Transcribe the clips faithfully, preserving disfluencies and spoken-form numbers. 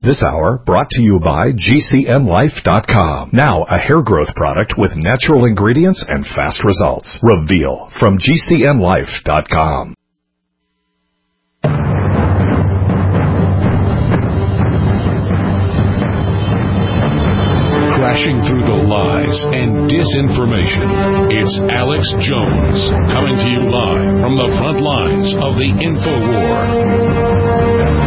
This hour brought to you by G C N Life dot com. Now a hair growth product with natural ingredients and fast results. Reveal from G C N Life dot com. Crashing through the lies and disinformation, it's Alex Jones, coming to you live from the front lines of the InfoWar.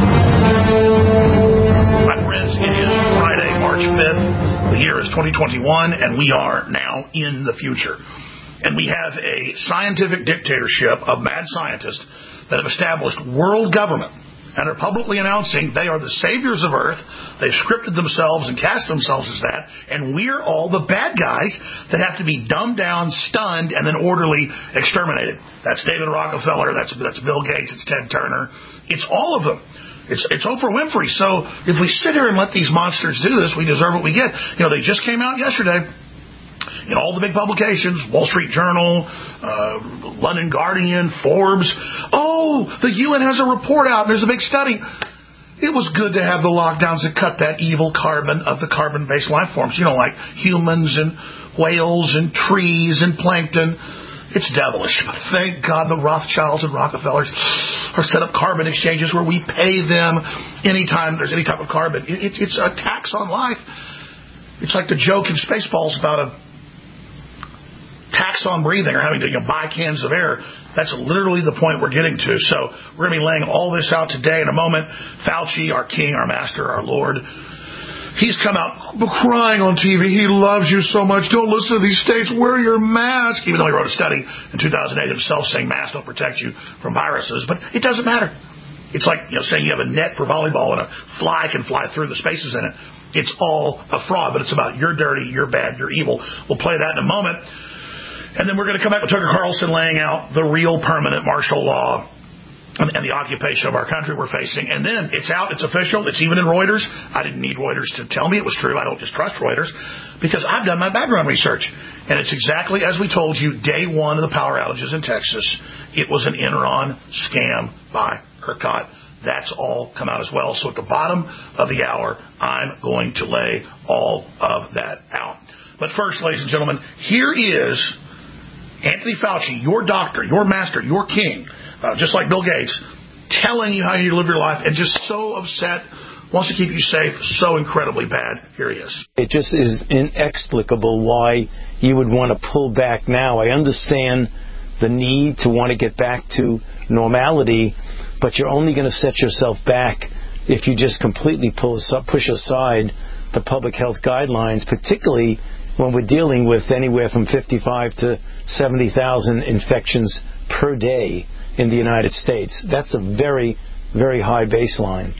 My friends, it is Friday, March fifth. The year is twenty twenty-one, and we are now in the future. And we have a scientific dictatorship of mad scientists that have established world government and are publicly announcing they are the saviors of Earth. They've scripted themselves and cast themselves as that, and we're all the bad guys that have to be dumbed down, stunned, and then orderly exterminated. That's David Rockefeller, that's that's Bill Gates, it's Ted Turner. It's all of them. It's it's Oprah Winfrey. So if we sit here and let these monsters do this, we deserve what we get. You know, they just came out yesterday in all the big publications, Wall Street Journal, uh, London Guardian, Forbes. Oh, the U N has a report out. There's a big study. It was good to have the lockdowns that cut that evil carbon of the carbon-based life forms, you know, like humans and whales and trees and plankton. It's devilish. But thank God the Rothschilds and Rockefellers are set up carbon exchanges where we pay them anytime there's any type of carbon. It, it, it's a tax on life. It's like the joke in Spaceballs about a tax on breathing or having to you know, buy cans of air. That's literally the point we're getting to. So we're going to be laying all this out today in a moment. Fauci, our king, our master, our Lord, he's come out crying on T V. He loves you so much. Don't listen to these states. Wear your mask. Even though he wrote a study in two thousand eight himself saying masks don't protect you from viruses. But it doesn't matter. It's like you know saying you have a net for volleyball and a fly can fly through the spaces in it. It's all a fraud, but it's about you're dirty, you're bad, you're evil. We'll play that in a moment. And then we're going to come back with Tucker Carlson laying out the real permanent martial law and, and the occupation of our country we're facing. And then it's out, it's official, it's even in Reuters. I didn't need Reuters to tell me it was true. I don't just trust Reuters because I've done my background research. And it's exactly as we told you day one of the power outages in Texas. It was an Enron scam by ERCOT. That's all come out as well. So at the bottom of the hour, I'm going to lay all of that out. But first, ladies and gentlemen, here is Anthony Fauci, your doctor, your master, your king, uh, just like Bill Gates, telling you how you live your life and just so upset, wants to keep you safe, so incredibly bad. Here he is. It just is inexplicable why you would want to pull back now. I understand the need to want to get back to normality, but you're only going to set yourself back if you just completely pull push aside the public health guidelines, particularly when we're dealing with anywhere from fifty-five to seventy thousand infections per day in the United States. That's a very, very high baseline.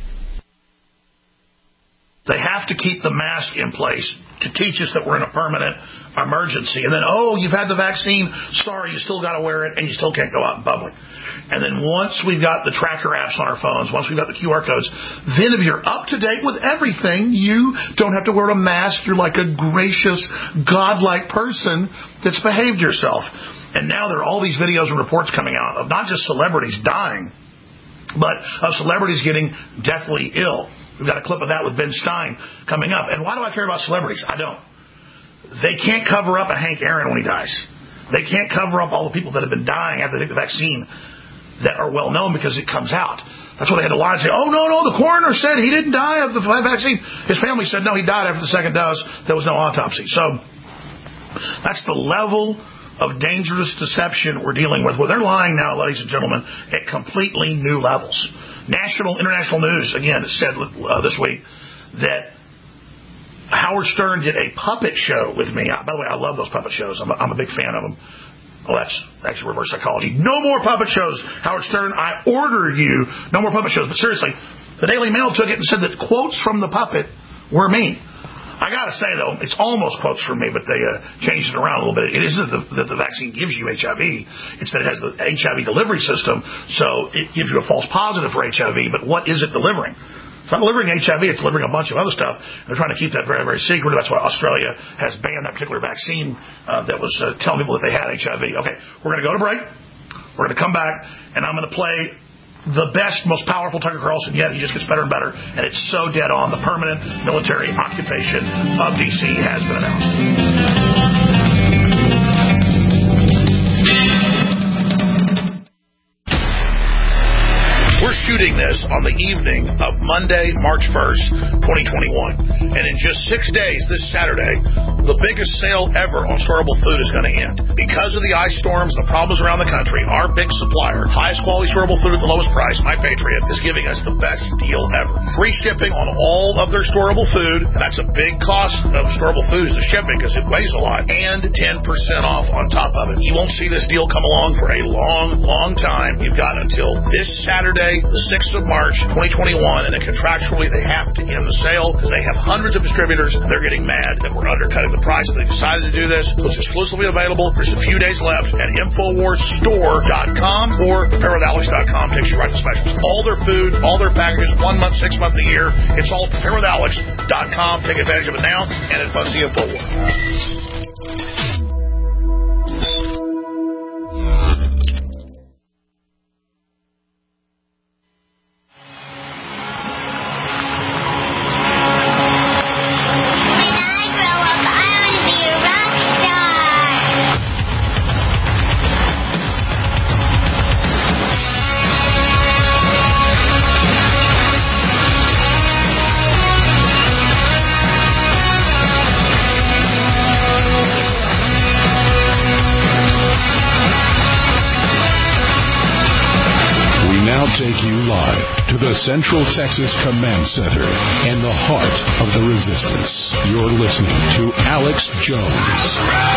They have to keep the mask in place to teach us that we're in a permanent emergency. And then, oh, you've had the vaccine. Sorry, you still got to wear it, and you still can't go out in public. And then once we've got the tracker apps on our phones, once we've got the Q R codes, then if you're up to date with everything, you don't have to wear a mask. You're like a gracious, godlike person that's behaved yourself. And now there are all these videos and reports coming out of not just celebrities dying, but of celebrities getting deathly ill. We've got a clip of that with Ben Stein coming up. And why do I care about celebrities? I don't. They can't cover up a Hank Aaron when he dies. They can't cover up all the people that have been dying after they take the vaccine that are well known because it comes out. That's why they had to lie and say, oh, no, no, the coroner said he didn't die of the vaccine. His family said, no, he died after the second dose. There was no autopsy. So that's the level of dangerous deception we're dealing with. Well, they're lying now, ladies and gentlemen, at completely new levels. National, international news, again, said uh, this week that Howard Stern did a puppet show with me. By the way, I love those puppet shows. I'm a, I'm a big fan of them. Oh, that's actually reverse psychology. No more puppet shows, Howard Stern. I order you no more puppet shows. But seriously, the Daily Mail took it and said that quotes from the puppet were me. I got to say, though, it's almost quotes from me, but they uh, changed it around a little bit. It isn't the, that the vaccine gives you H I V. It's that it has the H I V delivery system, so it gives you a false positive for H I V. But what is it delivering? It's not delivering H I V. It's delivering a bunch of other stuff. They're trying to keep that very, very secret. That's why Australia has banned that particular vaccine uh, that was uh, telling people that they had H I V. Okay, we're going to go to break. We're going to come back, and I'm going to play the best, most powerful Tucker Carlson yet. He just gets better and better, and it's so dead on. The permanent military occupation of D C has been announced. We're shooting this on the evening of Monday, March first, twenty twenty-one. And in just six days, this Saturday, the biggest sale ever on storable food is going to end. Because of the ice storms and the problems around the country, our big supplier, highest quality storable food at the lowest price, My Patriot, is giving us the best deal ever. Free shipping on all of their storable food, and that's a big cost of storable food is the shipping because it weighs a lot, and ten percent off on top of it. You won't see this deal come along for a long, long time. You've got until this Saturday, the sixth of March, twenty twenty-one, and then contractually they have to end the sale because they have hundreds of distributors and they're getting mad that we're undercutting the price. They decided to do this, so it's exclusively available. There's a few days left at Infowars Store dot com or Prepare With Alex dot com. Takes you right to specials. All their food, all their packages, one month, six month, a year. It's all Prepare With Alex dot com. Take advantage of it now and at Fuzzy Infowars. Take you live to the Central Texas Command Center in the heart of the resistance. You're listening to Alex Jones.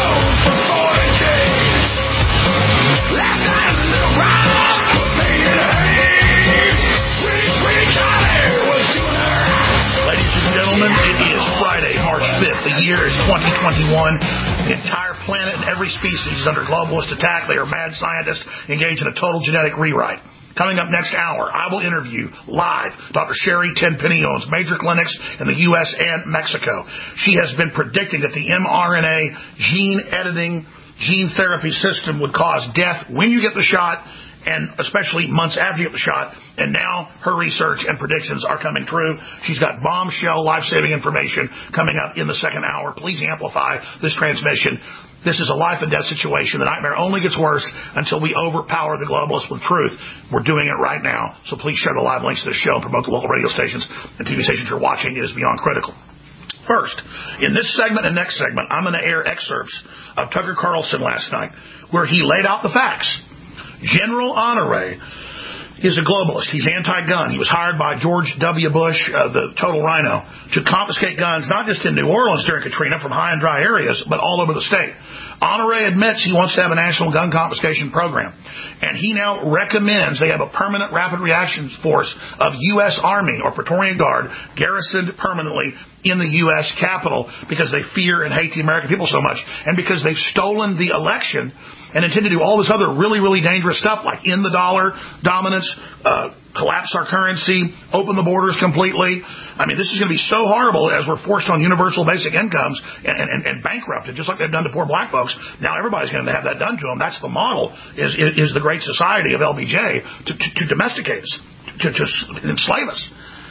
Ladies and gentlemen, it is Friday, March fifth. The year is twenty twenty-one. The entire planet and every species is under globalist attack. They are mad scientists engaged in a total genetic rewrite. Coming up next hour, I will interview live Doctor Sherry Tenpenny owns major clinics in the U S and Mexico. She has been predicting that the mRNA gene editing, gene therapy system would cause death when you get the shot, and especially months after you get the shot. And now her research and predictions are coming true. She's got bombshell life-saving information coming up in the second hour. Please amplify this transmission. This is a life and death situation. The nightmare only gets worse until we overpower the globalists with truth. We're doing it right now. So please share the live links to this show and promote the local radio stations and T V stations you're watching. It is beyond critical. First, in this segment and next segment, I'm going to air excerpts of Tucker Carlson last night where he laid out the facts. General Honore is a globalist. He's anti-gun. He was hired by George W. Bush, uh, the total rhino, to confiscate guns, not just in New Orleans during Katrina from high and dry areas, but all over the state. Honore admits he wants to have a national gun confiscation program. And he now recommends they have a permanent rapid reaction force of U S Army or Praetorian Guard garrisoned permanently in the U S Capitol because they fear and hate the American people so much. And because they've stolen the election and intend to do all this other really, really dangerous stuff like end the dollar dominance, uh, collapse our currency, open the borders completely. I mean, this is going to be so horrible as we're forced on universal basic incomes and, and, and bankrupted, just like they've done to poor black folks. Now everybody's going to have that done to them. That's the model, is, is the Great Society of L B J to, to, to domesticate us, to, to enslave us.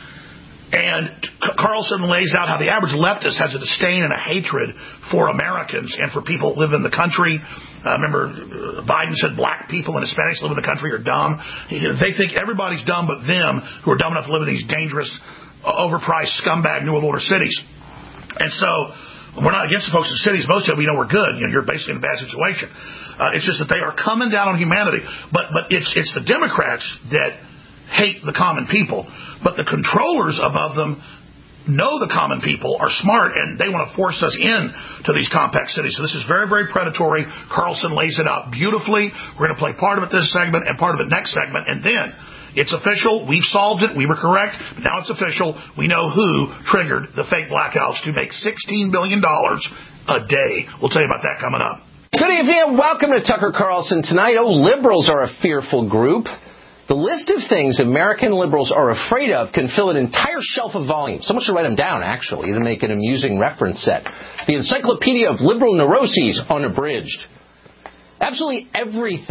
And Carlson lays out how the average leftist has a disdain and a hatred for Americans and for people who live in the country. Uh, remember, Biden said black people and Hispanics live in the country are dumb. They think everybody's dumb but them, who are dumb enough to live in these dangerous, overpriced, scumbag New World Order cities. And so we're not against the folks in cities. Most of them, we know we're good. You know, you're basically in a bad situation. Uh, it's just that they are coming down on humanity. But but it's it's the Democrats that hate the common people. But the controllers above them know the common people are smart, and they want to force us in to these compact cities. So this is very, very predatory. Carlson lays it out beautifully. We're going to play part of it this segment and part of it next segment. And then it's official. We've solved it. We were correct. But now it's official. We know who triggered the fake blackouts to make sixteen billion dollars a day. We'll tell you about that coming up. Good evening and welcome to Tucker Carlson tonight. Oh, liberals are a fearful group. The list of things American liberals are afraid of can fill an entire shelf of volumes. Someone should write them down, actually, to make an amusing reference set. The Encyclopedia of Liberal Neuroses Unabridged. Absolutely everything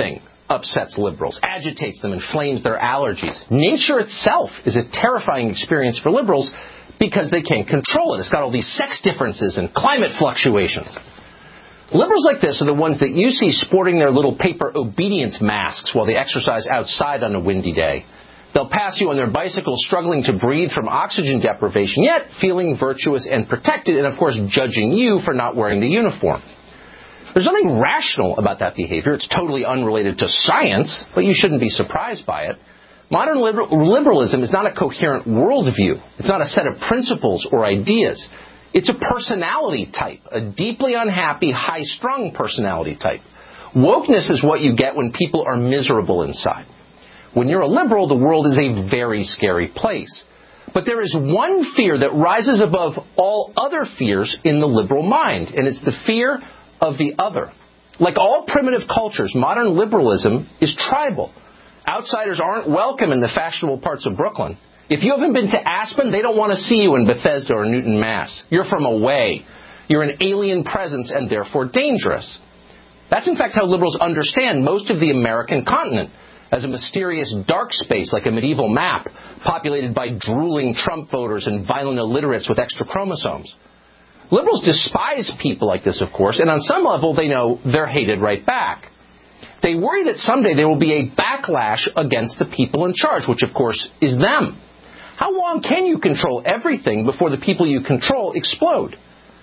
upsets liberals, agitates them, inflames their allergies. Nature itself is a terrifying experience for liberals because they can't control it. It's got all these sex differences and climate fluctuations. Liberals like this are the ones that you see sporting their little paper obedience masks while they exercise outside on a windy day. They'll pass you on their bicycles struggling to breathe from oxygen deprivation, yet feeling virtuous and protected, and of course judging you for not wearing the uniform. There's nothing rational about that behavior. It's totally unrelated to science, but you shouldn't be surprised by it. Modern liber- liberalism is not a coherent worldview. It's not a set of principles or ideas. It's a personality type, a deeply unhappy, high-strung personality type. Wokeness is what you get when people are miserable inside. When you're a liberal, the world is a very scary place. But there is one fear that rises above all other fears in the liberal mind, and it's the fear of the other. Like all primitive cultures, modern liberalism is tribal. Outsiders aren't welcome in the fashionable parts of Brooklyn. If you haven't been to Aspen, they don't want to see you in Bethesda or Newton, Mass. You're from away. You're an alien presence and therefore dangerous. That's in fact how liberals understand most of the American continent, as a mysterious dark space like a medieval map, populated by drooling Trump voters and violent illiterates with extra chromosomes. Liberals despise people like this, of course, and on some level they know they're hated right back. They worry that someday there will be a backlash against the people in charge, which of course is them. How long can you control everything before the people you control explode?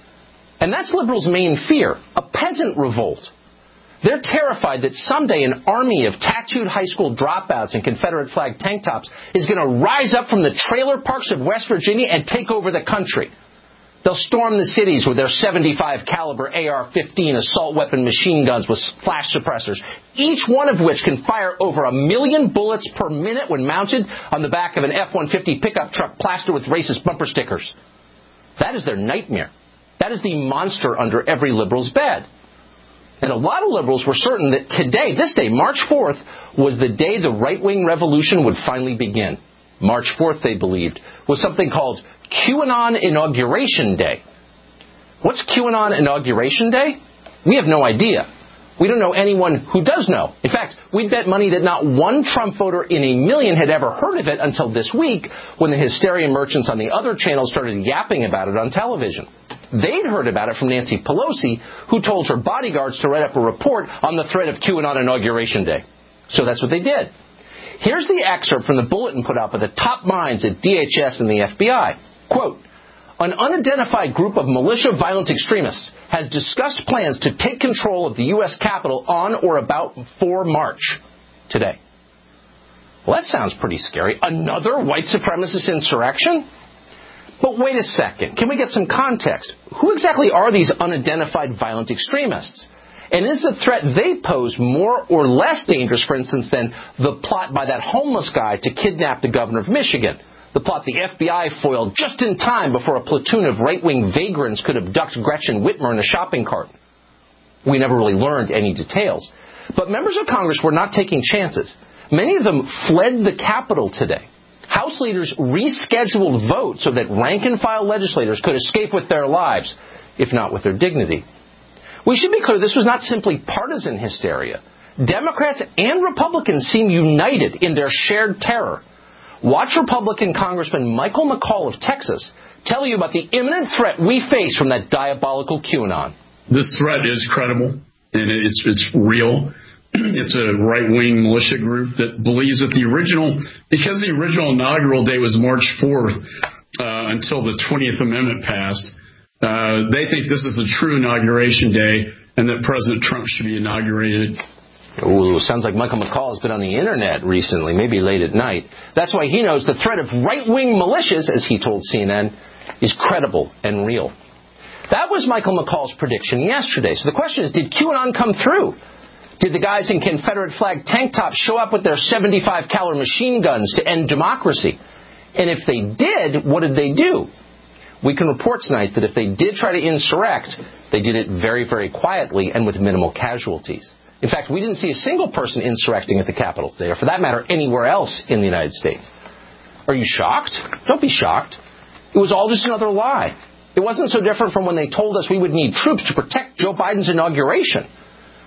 And that's liberals' main fear, a peasant revolt. They're terrified that someday an army of tattooed high school dropouts in Confederate flag tank tops is going to rise up from the trailer parks of West Virginia and take over the country. They'll storm the cities with their seventy-five caliber A R fifteen assault weapon machine guns with flash suppressors, each one of which can fire over a million bullets per minute when mounted on the back of an F one fifty pickup truck plastered with racist bumper stickers. That is their nightmare. That is the monster under every liberal's bed. And a lot of liberals were certain that today, this day, March fourth, was the day the right-wing revolution would finally begin. March fourth, they believed, was something called QAnon Inauguration Day. What's QAnon Inauguration Day? We have no idea. We don't know anyone who does know. In fact, we'd bet money that not one Trump voter in a million had ever heard of it until this week, when the hysteria merchants on the other channels started yapping about it on television. They'd heard about it from Nancy Pelosi, who told her bodyguards to write up a report on the threat of QAnon Inauguration Day. So that's what they did. Here's the excerpt from the bulletin put out by the top minds at D H S and the F B I. Quote, an unidentified group of militia violent extremists has discussed plans to take control of the U S Capitol on or about four March, today. Well, that sounds pretty scary. Another white supremacist insurrection? But wait a second. Can we get some context? Who exactly are these unidentified violent extremists? And is the threat they pose more or less dangerous, for instance, than the plot by that homeless guy to kidnap the governor of Michigan? The plot the F B I foiled just in time before a platoon of right-wing vagrants could abduct Gretchen Whitmer in a shopping cart. We never really learned any details. But members of Congress were not taking chances. Many of them fled the Capitol today. House leaders rescheduled votes so that rank-and-file legislators could escape with their lives, if not with their dignity. We should be clear, this was not simply partisan hysteria. Democrats and Republicans seem united in their shared terror. Watch Republican Congressman Michael McCaul of Texas tell you about the imminent threat we face from that diabolical QAnon. This threat is credible, and it's it's real. It's a right-wing militia group that believes that the original, because the original inaugural day was March fourth uh, until the twentieth Amendment passed, uh, they think this is the true inauguration day and that President Trump should be inaugurated. Ooh, sounds like Michael McCall has been on the internet recently, maybe late at night. That's why he knows the threat of right-wing militias, as he told C N N, is credible and real. That was Michael McCall's prediction yesterday. So the question is, did QAnon come through? Did the guys in Confederate flag tank tops show up with their seventy-five caliber machine guns to end democracy? And if they did, what did they do? We can report tonight that if they did try to insurrect, they did it very, very quietly and with minimal casualties. In fact, we didn't see a single person insurrecting at the Capitol today, or for that matter, anywhere else in the United States. Are you shocked? Don't be shocked. It was all just another lie. It wasn't so different from when they told us we would need troops to protect Joe Biden's inauguration.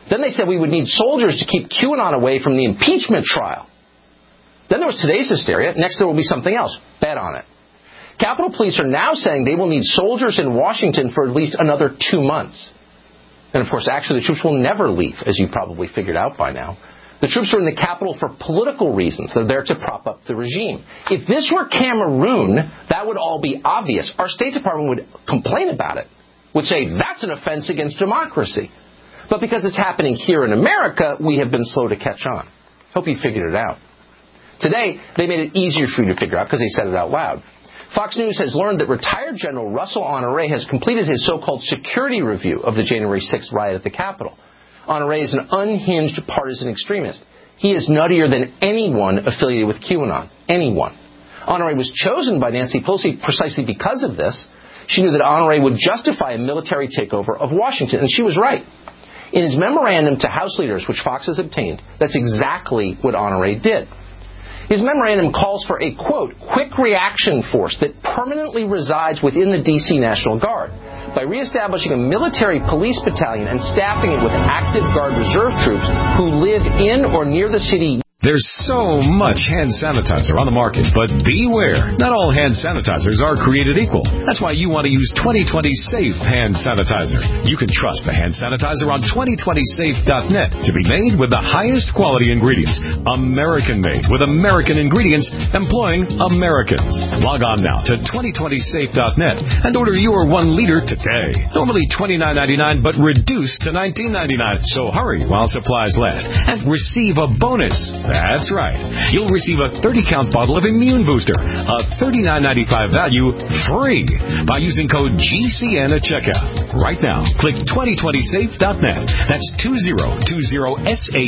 Then they said we would need soldiers to keep QAnon away from the impeachment trial. Then there was today's hysteria. Next there will be something else. Bet on it. Capitol Police are now saying they will need soldiers in Washington for at least another two months. And of course, actually, the troops will never leave, as you probably figured out by now. The troops are in the Capitol for political reasons. They're there to prop up the regime. If this were Cameroon, that would all be obvious. Our State Department would complain about it, would say that's an offense against democracy. But because it's happening here in America, we have been slow to catch on. Hope you figured it out. Today, they made it easier for you to figure out because they said it out loud. Fox News has learned that retired General Russell Honore has completed his so-called security review of the January sixth riot at the Capitol. Honore is an unhinged partisan extremist. He is nuttier than anyone affiliated with QAnon. Anyone. Honore was chosen by Nancy Pelosi precisely because of this. She knew that Honore would justify a military takeover of Washington, and she was right. In his memorandum to House leaders, which Fox has obtained, that's exactly what Honore did. His memorandum calls for a, quote, quick reaction force that permanently resides within the D C National Guard by reestablishing a military police battalion and staffing it with active Guard reserve troops who live in or near the city. There's so much hand sanitizer on the market, but beware. Not all hand sanitizers are created equal. That's why you want to use twenty twenty Safe Hand Sanitizer. You can trust the hand sanitizer on twenty twenty safe dot net to be made with the highest quality ingredients. American-made with American ingredients employing Americans. Log on now to twenty twenty safe dot net and order your one liter today. Normally twenty-nine ninety-nine, but reduced to nineteen ninety-nine. So hurry while supplies last and receive a bonus. That's right. You'll receive a thirty count bottle of Immune Booster, a thirty-nine ninety-five value, free by using code G C N at checkout. Right now, click twenty twenty safe dot net. That's two zero two zero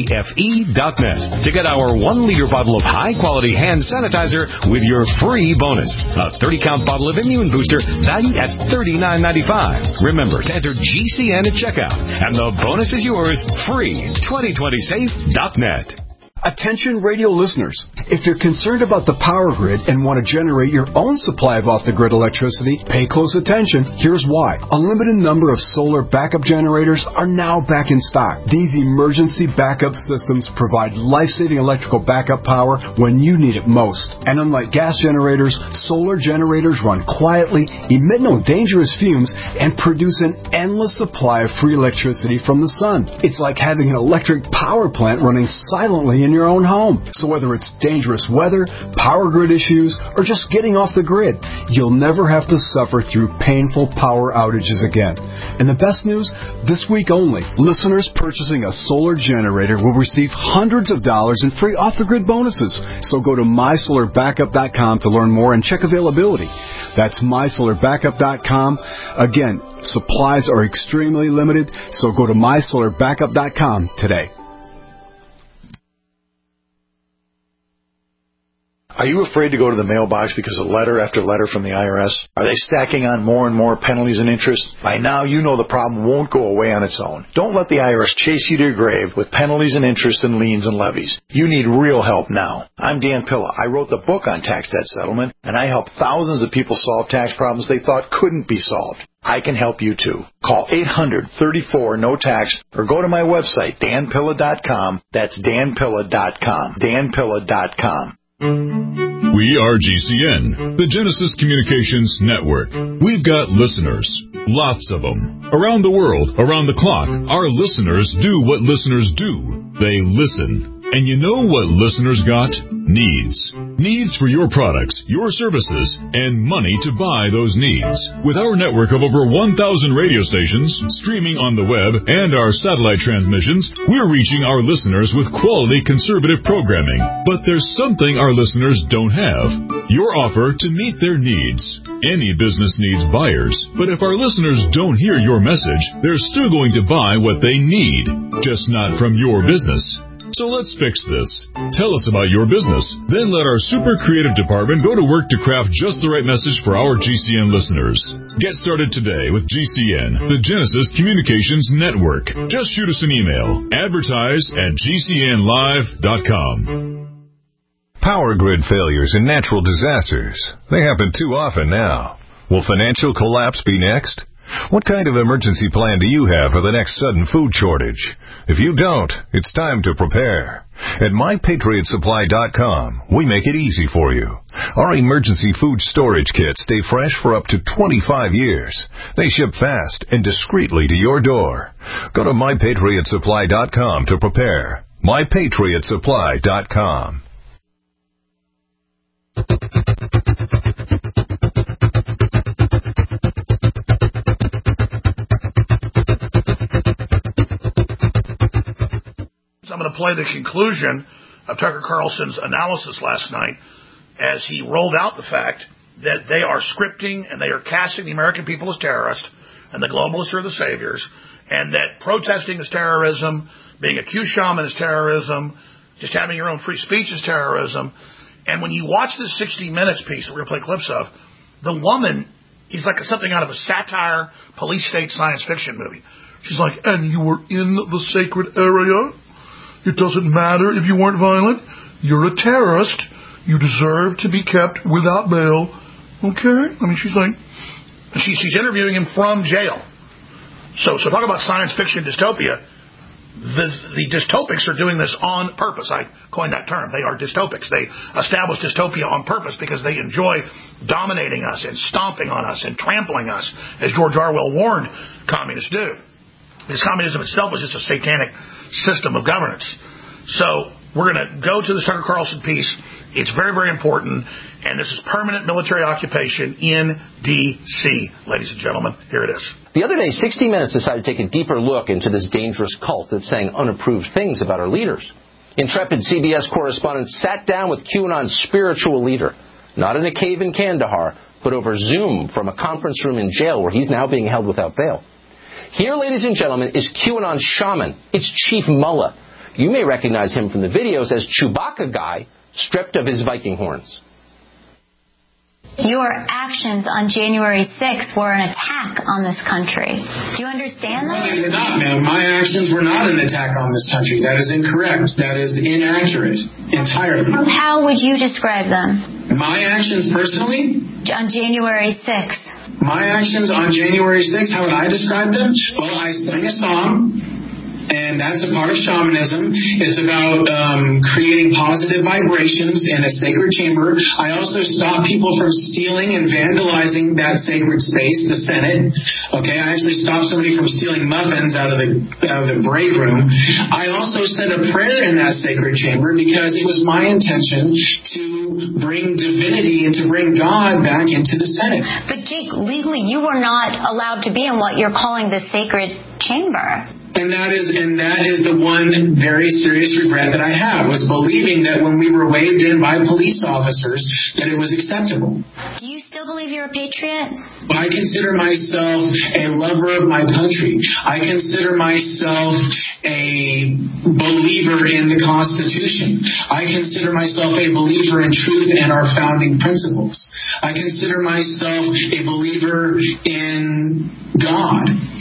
safe dot net to get our one liter bottle of high-quality hand sanitizer with your free bonus. A thirty count bottle of Immune Booster valued at thirty-nine ninety-five. Remember to enter G C N at checkout, and the bonus is yours free. twenty twenty safe dot net. Attention radio listeners, if you're concerned about the power grid and want to generate your own supply of off-the-grid electricity, pay close attention. Here's why. A limited number of solar backup generators are now back in stock. These emergency backup systems provide life-saving electrical backup power when you need it most. And unlike gas generators, solar generators run quietly, emit no dangerous fumes, and produce an endless supply of free electricity from the sun. It's like having an electric power plant running silently in your own home. So whether it's dangerous weather, power grid issues, or just getting off the grid, you'll never have to suffer through painful power outages again. And the best news, this week only, listeners purchasing a solar generator will receive hundreds of dollars in free off-the-grid bonuses. So go to my solar backup dot com to learn more and check availability. That's my solar backup dot com. Again, supplies are extremely limited, so go to my solar backup dot com today. Are you afraid to go to the mailbox because of letter after letter from the I R S? Are they stacking on more and more penalties and interest? By now, you know the problem won't go away on its own. Don't let the I R S chase you to your grave with penalties and interest and liens and levies. You need real help now. I'm Dan Pilla. I wrote the book on tax debt settlement, and I help thousands of people solve tax problems they thought couldn't be solved. I can help you too. Call eight hundred, thirty-four, no tax or go to my website, dan pilla dot com. That's dan pilla dot com. dan pilla dot com. We are G C N, the Genesis Communications Network. We've got listeners, lots of them. Around the world, around the clock, our listeners do what listeners do. They listen. And you know what listeners got? Needs. Needs for your products, your services, and money to buy those needs. With our network of over one thousand radio stations, streaming on the web, and our satellite transmissions, we're reaching our listeners with quality conservative programming. But there's something our listeners don't have. Your offer to meet their needs. Any business needs buyers, but if our listeners don't hear your message, they're still going to buy what they need, just not from your business. So let's fix this. Tell us about your business. Then let our super creative department go to work to craft just the right message for our G C N listeners. Get started today with G C N, the Genesis Communications Network. Just shoot us an email. Advertise at G C N live dot com. Power grid failures and natural disasters. They happen too often now. Will financial collapse be next? What kind of emergency plan do you have for the next sudden food shortage? If you don't, it's time to prepare. At my patriot supply dot com, we make it easy for you. Our emergency food storage kits stay fresh for up to twenty-five years. They ship fast and discreetly to your door. Go to my patriot supply dot com to prepare. my patriot supply dot com. I'm going to play the conclusion of Tucker Carlson's analysis last night as he rolled out the fact that they are scripting and they are casting the American people as terrorists and the globalists are the saviors, and that protesting is terrorism, being a Q shaman is terrorism, just having your own free speech is terrorism. And when you watch this sixty minutes piece that we're going to play clips of, the woman is like something out of a satire police state science fiction movie. She's like, and you were in the sacred area? It doesn't matter if you weren't violent. You're a terrorist. You deserve to be kept without bail. Okay? I mean, she's like, she, she's interviewing him from jail. So, so talk about science fiction dystopia. The, the dystopics are doing this on purpose. I coined that term. They are dystopics. They establish dystopia on purpose because they enjoy dominating us and stomping on us and trampling us, as George Orwell warned communists do. Because communism itself is just a satanic system of governance. So we're going to go to the Tucker Carlson piece. It's very, very important. And this is permanent military occupation in D C, ladies and gentlemen. Here it is. The other day, sixty minutes decided to take a deeper look into this dangerous cult that's saying unapproved things about our leaders. Intrepid C B S correspondent sat down with QAnon's spiritual leader, not in a cave in Kandahar, but over Zoom from a conference room in jail where he's now being held without bail. Here, ladies and gentlemen, is QAnon's shaman. It's Chief Mullah. You may recognize him from the videos as Chewbacca Guy, stripped of his Viking horns. Your actions on January sixth were an attack on this country. Do you understand that? No, they're not, ma'am. My actions were not an attack on this country. That is incorrect. That is inaccurate entirely. How would you describe them? My actions personally? On January sixth. My actions on January sixth, how would I describe them? Well, I sang a song, and that's a part of shamanism. It's about um, creating positive vibrations in a sacred chamber. I also stop people from stealing and vandalizing that sacred space, the Senate. Okay, I actually stopped somebody from stealing muffins out of the out of the break room. I also said a prayer in that sacred chamber because it was my intention to bring divinity and to bring God back into the Senate. But Jake, legally, you were not allowed to be in what you're calling the sacred chamber. And that is and that is the one very serious regret that I have, was believing that when we were waved in by police officers that it was acceptable. Do you still believe you're a patriot? I consider myself a lover of my country. I consider myself a believer in the Constitution. I consider myself a believer in truth and our founding principles. I consider myself a believer in God.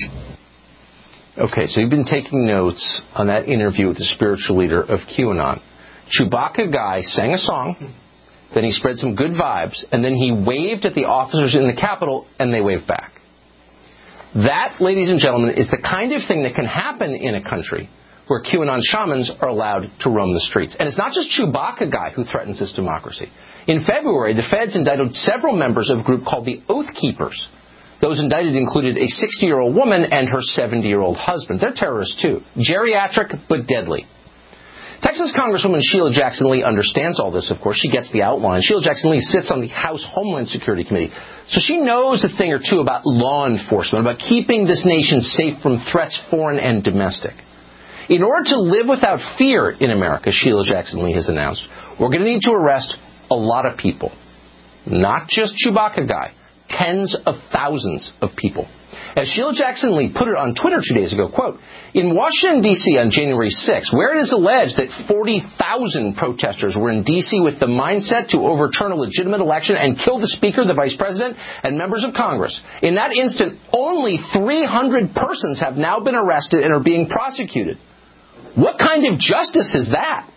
Okay, so you've been taking notes on that interview with the spiritual leader of QAnon. Chewbacca Guy sang a song, then he spread some good vibes, and then he waved at the officers in the Capitol, and they waved back. That, ladies and gentlemen, is the kind of thing that can happen in a country where QAnon shamans are allowed to roam the streets. And it's not just Chewbacca Guy who threatens this democracy. In February, the feds indicted several members of a group called the Oath Keepers. Those indicted included a sixty-year-old woman and her seventy-year-old husband. They're terrorists, too. Geriatric, but deadly. Texas Congresswoman Sheila Jackson Lee understands all this, of course. She gets the outline. Sheila Jackson Lee sits on the House Homeland Security Committee. So she knows a thing or two about law enforcement, about keeping this nation safe from threats, foreign and domestic. In order to live without fear in America, Sheila Jackson Lee has announced, we're going to need to arrest a lot of people. Not just Chewbacca Guy. Tens of thousands of people. As Sheila Jackson Lee put it on Twitter two days ago, quote, in Washington, D C on January sixth, where it is alleged that forty thousand protesters were in D C with the mindset to overturn a legitimate election and kill the Speaker, the Vice President, and members of Congress, in that instant, only three hundred persons have now been arrested and are being prosecuted. What kind of justice is that?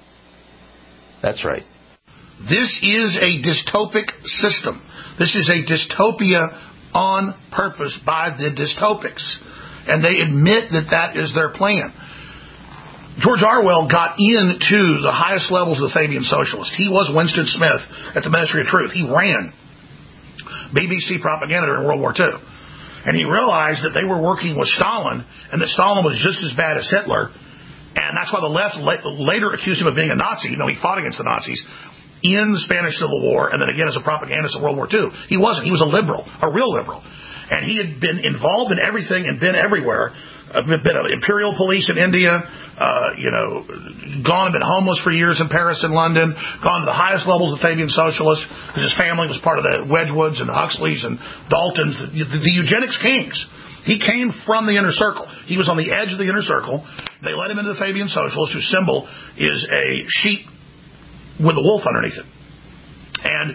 That's right. This is a dystopic system. This is a dystopia on purpose by the dystopics. And they admit that that is their plan. George Orwell got into the highest levels of the Fabian Socialist. He was Winston Smith at the Ministry of Truth. He ran B B C propaganda during World War Two. And he realized that they were working with Stalin, and that Stalin was just as bad as Hitler. And that's why the left later accused him of being a Nazi. You know, he fought against the Nazis in the Spanish Civil War, and then again as a propagandist in World War Two. He wasn't. He was a liberal, a real liberal. And he had been involved in everything and been everywhere. Uh, been an imperial police in India, uh, you know, gone and been homeless for years in Paris and London, gone to the highest levels of Fabian Socialists, because his family was part of the Wedgwoods and Huxleys and Daltons, the, the, the eugenics kings. He came from the inner circle. He was on the edge of the inner circle. They let him into the Fabian Socialists, whose symbol is a sheep with a wolf underneath it. And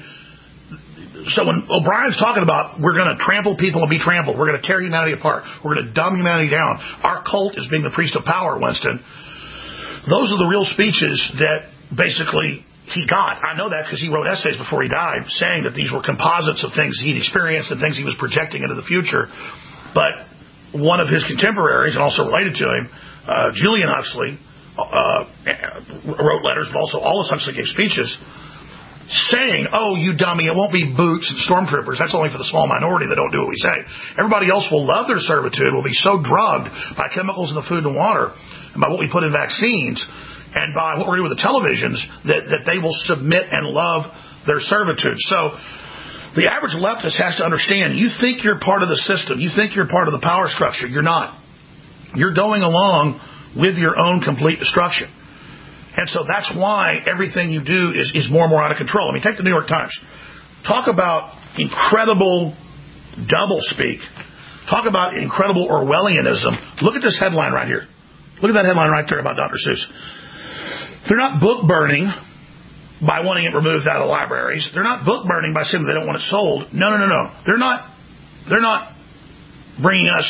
so when O'Brien's talking about we're going to trample people and be trampled, we're going to tear humanity apart, we're going to dumb humanity down, our cult is being the priest of power, Winston, those are the real speeches that basically he got. I know that because he wrote essays before he died saying that these were composites of things he'd experienced and things he was projecting into the future. But one of his contemporaries, and also related to him, uh, Julian Huxley, uh, wrote letters, but also Aldous Huxley gave speeches saying, oh, you dummy, it won't be boots and stormtroopers. That's only for the small minority that don't do what we say. Everybody else will love their servitude, will be so drugged by chemicals in the food and water, and by what we put in vaccines, and by what we're doing with the televisions, that, that they will submit and love their servitude. So the average leftist has to understand, you think you're part of the system, you think you're part of the power structure. You're not. You're going along with your own complete destruction. And so that's why everything you do is, is more and more out of control. I mean, take the New York Times. Talk about incredible doublespeak. Talk about incredible Orwellianism. Look at this headline right here. Look at that headline right there about Doctor Seuss. They're not book burning by wanting it removed out of libraries. They're not book burning by saying they don't want it sold. No, no, no, no. They're not. They're not bringing us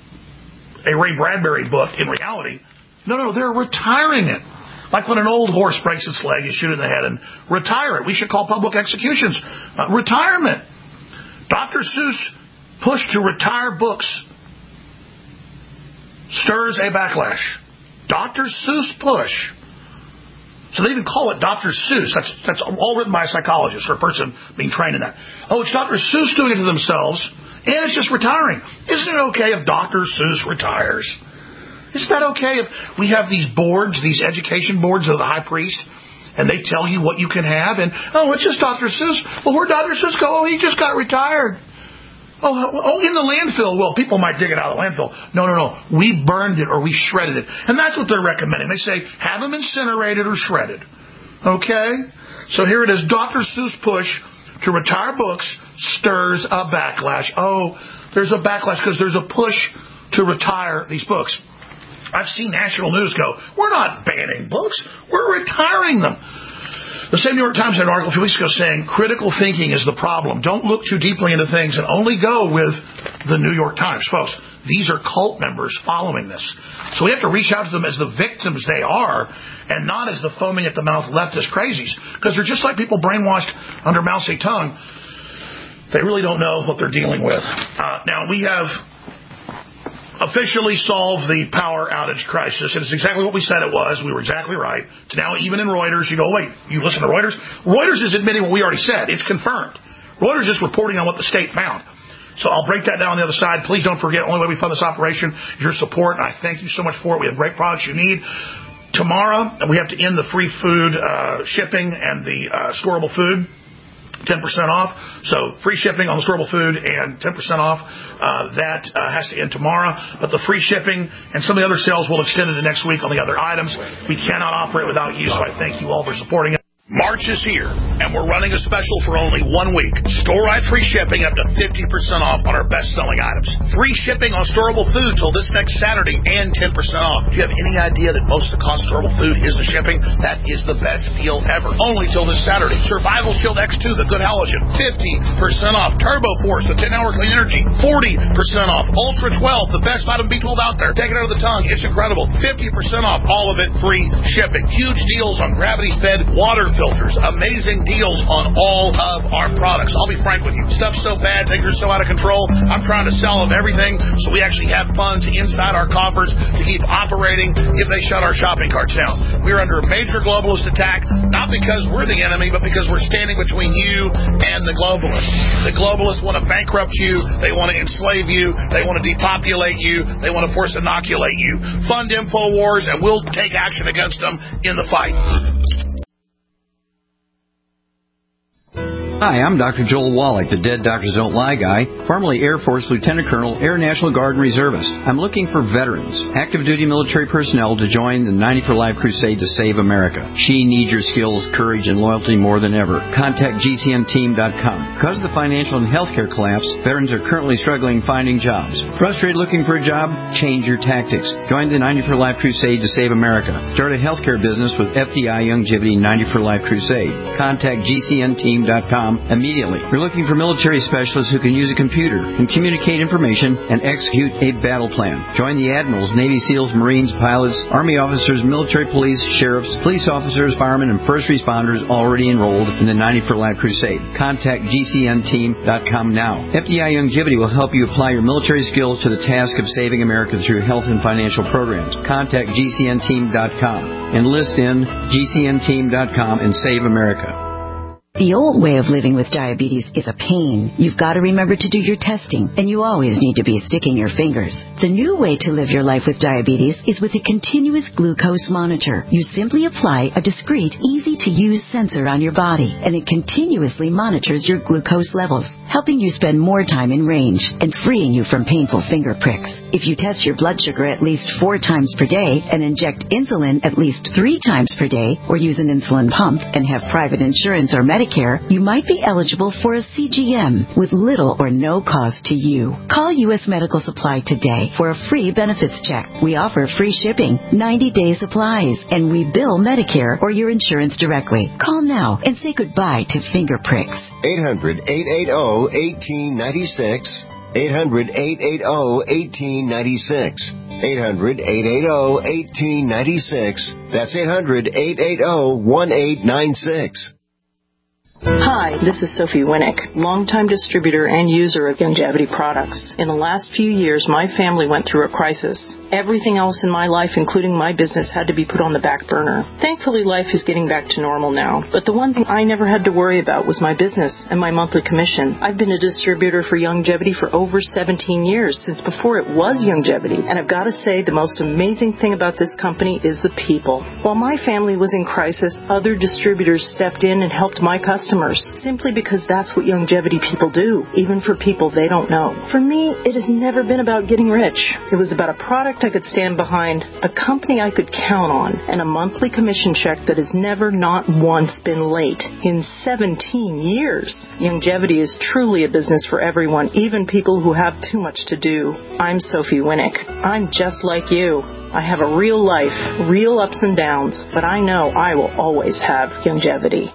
a Ray Bradbury book in reality. No, no, they're retiring it. Like when an old horse breaks its leg, you shoot it in the head and retire it. We should call public executions uh, retirement. Doctor Seuss push to retire books stirs a backlash. Doctor Seuss push. So they even call it Doctor Seuss. That's that's all written by a psychologist or a person being trained in that. Oh, it's Doctor Seuss doing it to themselves, and it's just retiring. Isn't it okay if Doctor Seuss retires? Isn't that okay if we have these boards, these education boards of the high priest, and they tell you what you can have? And, oh, it's just Doctor Seuss. Well, where'd Doctor Seuss go? Oh, he just got retired. Oh, oh, in the landfill. Well, people might dig it out of the landfill. No, no, no. We burned it or we shredded it. And that's what they're recommending. They say, have them incinerated or shredded. Okay? So here it is. Doctor Seuss push to retire books stirs a backlash. Oh, there's a backlash because there's a push to retire these books. I've seen national news go, we're not banning books, we're retiring them. The same New York Times had an article a few weeks ago saying critical thinking is the problem. Don't look too deeply into things and only go with the New York Times. Folks, these are cult members following this. So we have to reach out to them as the victims they are and not as the foaming at the mouth leftist crazies. Because they're just like people brainwashed under Mao Zedong. They really don't know what they're dealing with. Uh, now, we have officially solved the power outage crisis. It's exactly what we said it was. We were exactly right. It's now even in Reuters. You go, wait, you listen to Reuters? Reuters is admitting what we already said. It's confirmed. Reuters is reporting on what the state found. So I'll break that down on the other side. Please don't forget, the only way we fund this operation is your support, and I thank you so much for it. We have great products you need. Tomorrow, we have to end the free food uh, shipping and the uh, storable food. ten percent off. So free shipping on the storable food and ten percent off. Uh, that uh, has to end tomorrow. But the free shipping and some of the other sales will extend into next week on the other items. We cannot operate without you, so I thank you all for supporting it. March is here, and we're running a special for only one week. Store-wide free shipping up to fifty percent off on our best-selling items. Free shipping on storable food till this next Saturday and ten percent off. Do you have any idea that most of the cost of storable food is the shipping? That is the best deal ever. Only till this Saturday. Survival Shield X two, the good halogen, fifty percent off. Turbo Force, the ten hour clean energy, forty percent off. Ultra twelve, the best vitamin B twelve out there. Take it out of the tongue. It's incredible. fifty percent off. All of it free shipping. Huge deals on gravity-fed water filters. Amazing deals on all of our products. I'll be frank with you. Stuff's so bad, things are so out of control. I'm trying to sell them everything so we actually have funds inside our coffers to keep operating if they shut our shopping carts down. We're under a major globalist attack, not because we're the enemy, but because we're standing between you and the globalists. The globalists want to bankrupt you. They want to enslave you. They want to depopulate you. They want to force inoculate you. Fund InfoWars, and we'll take action against them in the fight. Hi, I'm Doctor Joel Wallach, the Dead Doctors Don't Lie guy, formerly Air Force Lieutenant Colonel, Air National Guard Reservist. I'm looking for veterans, active duty military personnel to join the ninety for Life crusade to save America. She needs your skills, courage, and loyalty more than ever. Contact G C N team dot com. Because of the financial and healthcare collapse, veterans are currently struggling finding jobs. Frustrated looking for a job? Change your tactics. Join the ninety for Life crusade to save America. Start a healthcare business with F D I Youngevity ninety for Life crusade. Contact G C N team dot com immediately. We're looking for military specialists who can use a computer and communicate information and execute a battle plan. Join the admirals, Navy SEALs, Marines, pilots, Army officers, military police, sheriffs, police officers, firemen, and first responders already enrolled in the ninety for Life crusade. Contact G C N team dot com now. F D I Youngevity will help you apply your military skills to the task of saving America through health and financial programs. Contact G C N team dot com. Enlist in G C N team dot com and save America. The old way of living with diabetes is a pain. You've got to remember to do your testing, and you always need to be sticking your fingers. The new way to live your life with diabetes is with a continuous glucose monitor. You simply apply a discreet, easy-to-use sensor on your body, and it continuously monitors your glucose levels, helping you spend more time in range and freeing you from painful finger pricks. If you test your blood sugar at least four times per day and inject insulin at least three times per day, or use an insulin pump and have private insurance or Medicare, you might be eligible for a C G M with little or no cost to you. Call U S Medical Supply today for a free benefits check. We offer free shipping, ninety-day supplies, and we bill Medicare or your insurance directly. Call now and say goodbye to finger pricks. eight hundred, eight eight zero, one eight nine six. eight hundred, eight eight zero, one eight nine six. eight hundred, eight eight zero, one eight nine six. That's eight hundred, eight eight zero, one eight nine six. Hi, this is Sophie Winnick, longtime distributor and user of Youngevity products. In the last few years, my family went through a crisis. Everything else in my life, including my business, had to be put on the back burner. Thankfully, life is getting back to normal now. But the one thing I never had to worry about was my business and my monthly commission. I've been a distributor for Youngevity for over seventeen years, since before it was Youngevity. And I've got to say, the most amazing thing about this company is the people. While my family was in crisis, other distributors stepped in and helped my customers, simply because that's what Youngevity people do, even for people they don't know. For me, it has never been about getting rich. It was about a product I could stand behind, a company I could count on, and a monthly commission check that has never, not once, been late in seventeen years. Youngevity is truly a business for everyone, even people who have too much to do. I'm Sophie Winnick. I'm just like you. I have a real life, real ups and downs, but I know I will always have Youngevity.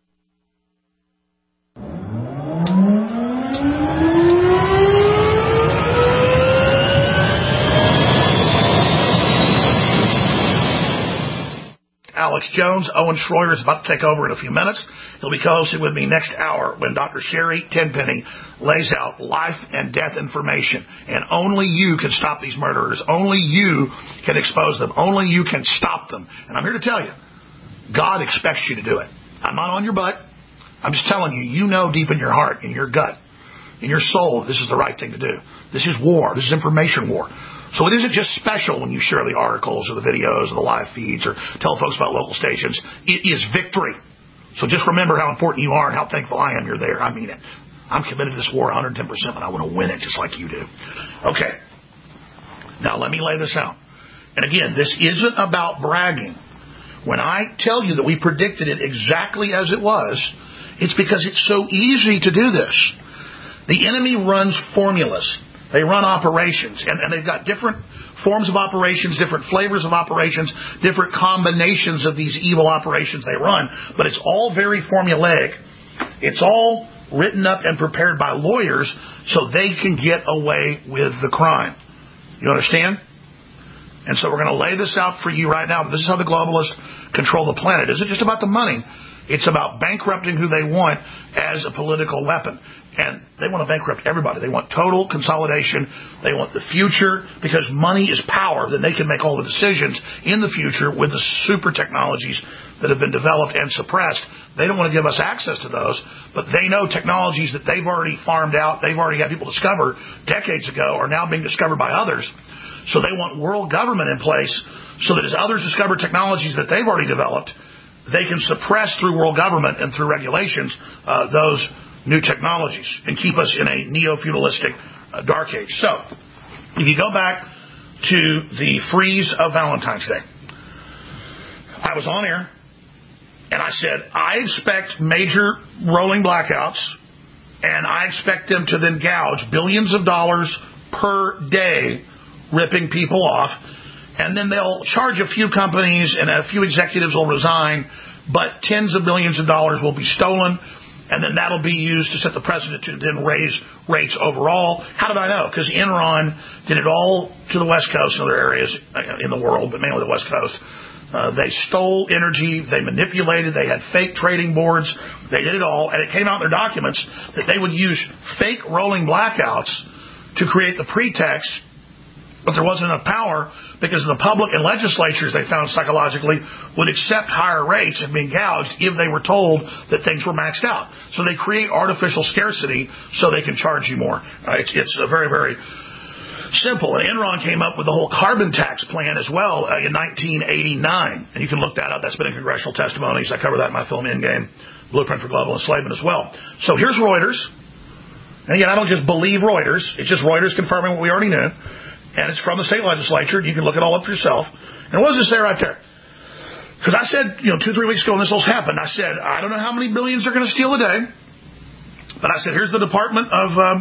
Alex Jones. Owen Schroyer is about to take over in a few minutes. He'll be co-hosting with me next hour when Doctor Sherry Tenpenny lays out life and death information. And only you can stop these murderers. Only you can expose them. Only you can stop them. And I'm here to tell you, God expects you to do it. I'm not on your butt. I'm just telling you, you know deep in your heart, in your gut, in your soul, this is the right thing to do. This is war. This is information war. So it isn't just special when you share the articles or the videos or the live feeds or tell folks about local stations. It is victory. So just remember how important you are and how thankful I am you're there. I mean it. I'm committed to this war one hundred ten percent, and I want to win it just like you do. Okay. Now let me lay this out. And again, this isn't about bragging. When I tell you that we predicted it exactly as it was, it's because it's so easy to do this. The enemy runs formulas. They run operations, and, and they've got different forms of operations, different flavors of operations, different combinations of these evil operations they run. But it's all very formulaic. It's all written up and prepared by lawyers so they can get away with the crime. You understand? And so we're going to lay this out for you right now. But this is how the globalists control the planet. It isn't just about the money. It's about bankrupting who they want as a political weapon. And they want to bankrupt everybody. They want total consolidation. They want the future, because money is power. Then they can make all the decisions in the future with the super technologies that have been developed and suppressed. They don't want to give us access to those, but they know technologies that they've already farmed out, they've already had people discover decades ago, are now being discovered by others. So they want world government in place so that as others discover technologies that they've already developed, they can suppress through world government and through regulations uh, those new technologies and keep us in a neo-feudalistic uh, dark age. So, if you go back to the freeze of Valentine's Day, I was on air, and I said, I expect major rolling blackouts, and I expect them to then gouge billions of dollars per day, ripping people off, and then they'll charge a few companies and a few executives will resign, but tens of billions of dollars will be stolen, and then that'll be used to set the precedent to then raise rates overall. How did I know? Because Enron did it all to the West Coast and other areas in the world, but mainly the West Coast. Uh, they stole energy. They manipulated. They had fake trading boards. They did it all, and it came out in their documents that they would use fake rolling blackouts to create the pretext but there wasn't enough power because the public and legislatures, they found psychologically, would accept higher rates and being gouged if they were told that things were maxed out. So they create artificial scarcity so they can charge you more. Uh, it's, it's a very, very simple. And Enron came up with the whole carbon tax plan as well uh, in nineteen eighty-nine. And you can look that up. That's been in congressional testimonies. I cover that in my film Endgame, Blueprint for Global Enslavement as well. So here's Reuters. And again, I don't just believe Reuters. It's just Reuters confirming what we already knew. And it's from the state legislature. You can look it all up for yourself. And what does it say right there? Because I said, you know, two, three weeks ago when this all happened, I said, I don't know how many billions they're going to steal a day. But I said, here's the Department of... Um,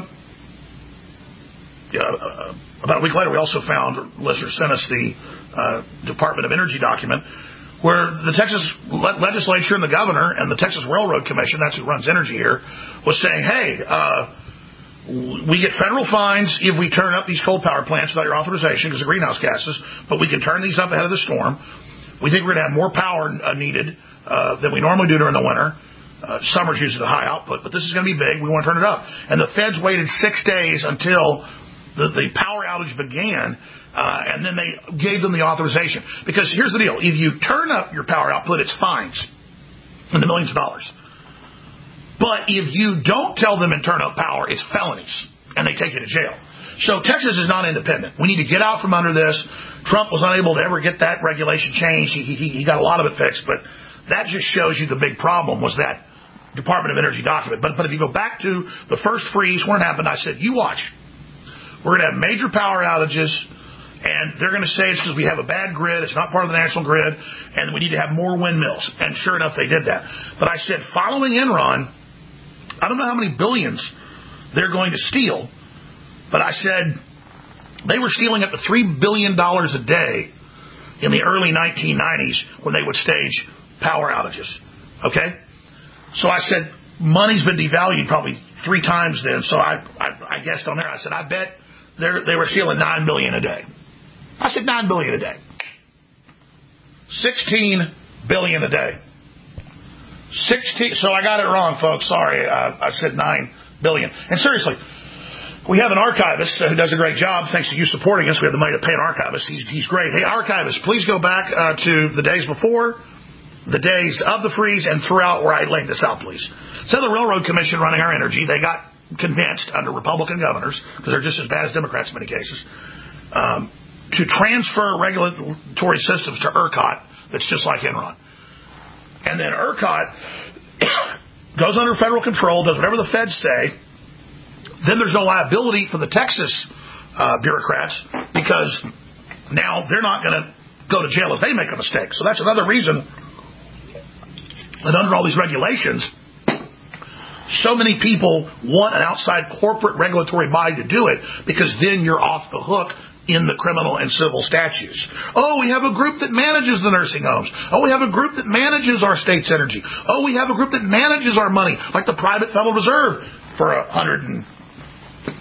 yeah, uh, about a week later, we also found, or listeners sent us the uh, Department of Energy document, where the Texas le- legislature and the governor and the Texas Railroad Commission, that's who runs energy here, was saying, hey, uh, we get federal fines if we turn up these coal power plants without your authorization because of greenhouse gases, but we can turn these up ahead of the storm. We think we're going to have more power uh, needed uh, than we normally do during the winter. Uh, summer's usually the high output, but this is going to be big. We want to turn it up. And the feds waited six days until the, the power outage began, uh, and then they gave them the authorization. Because here's the deal. If you turn up your power output, it's fines in the millions of dollars. But if you don't tell them and turn up power, it's felonies, and they take you to jail. So Texas is not independent. We need to get out from under this. Trump was unable to ever get that regulation changed. He, he, he got a lot of it fixed, but that just shows you the big problem was that Department of Energy document. But, but if you go back to the first freeze, when it happened, I said, you watch. We're going to have major power outages, and they're going to say it's because we have a bad grid, it's not part of the national grid, and we need to have more windmills. And sure enough, they did that. But I said, following Enron, I don't know how many billions they're going to steal, but I said they were stealing up to three billion dollars a day in the early nineteen nineties when they would stage power outages. Okay? So I said money's been devalued probably three times then, so I, I, I guessed on there. I said, I bet they're, they were stealing nine billion dollars a day. I said nine billion dollars a day. sixteen billion dollars a day. Sixteen. So I got it wrong, folks. Sorry, uh, I said nine billion. And seriously, we have an archivist who does a great job. Thanks to you supporting us, we have the money to pay an archivist. He's, he's great. Hey, archivist, please go back uh, to the days before, the days of the freeze, and throughout where I laid this out, please. So the Railroad Commission running our energy, they got convinced under Republican governors, because they're just as bad as Democrats in many cases, um, to transfer regulatory systems to ERCOT that's just like Enron. And then ERCOT goes under federal control, does whatever the feds say. Then there's no liability for the Texas uh, bureaucrats because now they're not going to go to jail if they make a mistake. So that's another reason that under all these regulations, so many people want an outside corporate regulatory body to do it because then you're off the hook in the criminal and civil statutes. Oh, we have a group that manages the nursing homes. Oh, we have a group that manages our state's energy. Oh, we have a group that manages our money, like the private Federal Reserve for a hundred and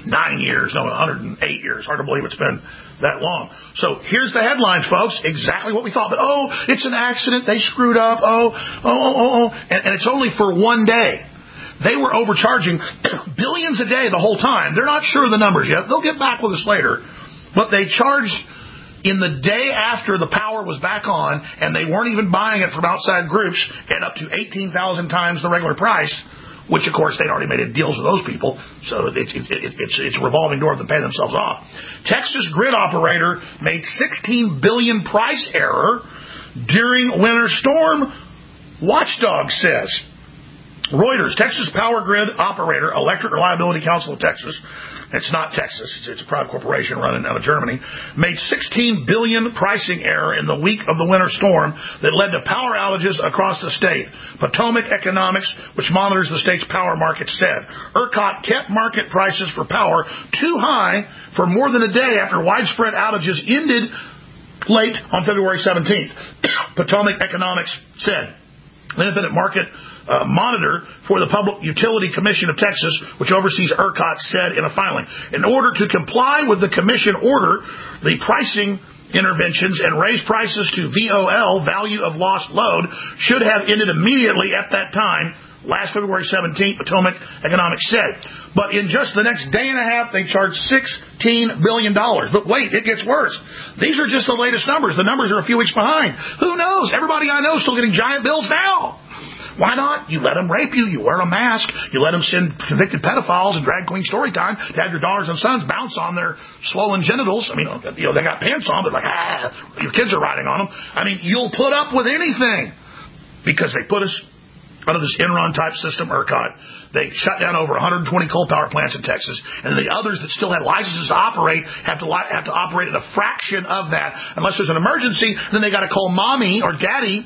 nine years, no, one hundred eight years. Hard to believe it's been that long. So here's the headlines, folks. Exactly what we thought. But, oh, it's an accident. They screwed up. Oh, oh, oh, oh, oh. And, and it's only for one day. They were overcharging billions a day the whole time. They're not sure of the numbers yet. They'll get back with us later. But they charged in the day after the power was back on, and they weren't even buying it from outside groups, at up to eighteen thousand times the regular price, which, of course, they'd already made deals with those people. So it's, it, it, it's, it's a revolving door to pay themselves off. Texas grid operator made sixteen billion dollars price error during winter storm, Watchdog says. Reuters, Texas Power Grid Operator, Electric Reliability Council of Texas, it's not Texas, it's, it's a private corporation running out of Germany, made sixteen billion dollars pricing error in the week of the winter storm that led to power outages across the state. Potomac Economics, which monitors the state's power market, said ERCOT kept market prices for power too high for more than a day after widespread outages ended late on February seventeenth. Potomac Economics said the independent market Uh, monitor for the Public Utility Commission of Texas, which oversees ERCOT, said in a filing, in order to comply with the commission order, the pricing interventions and raise prices to V O L, value of lost load, should have ended immediately at that time, last February seventeenth, Potomac Economics said. But in just the next day and a half, they charged sixteen billion dollars. But wait, it gets worse. These are just the latest numbers. The numbers are a few weeks behind. Who knows? Everybody I know is still getting giant bills now. Why not? You let them rape you. You wear a mask. You let them send convicted pedophiles and drag queen story time to have your daughters and sons bounce on their swollen genitals. I mean, you know, they got pants on, but like, ah, your kids are riding on them. I mean, you'll put up with anything because they put us under this Enron type system, ERCOT. They shut down over one hundred twenty coal power plants in Texas, and the others that still had licenses to operate have to li- have to operate at a fraction of that. Unless there's an emergency, then they got to call mommy or daddy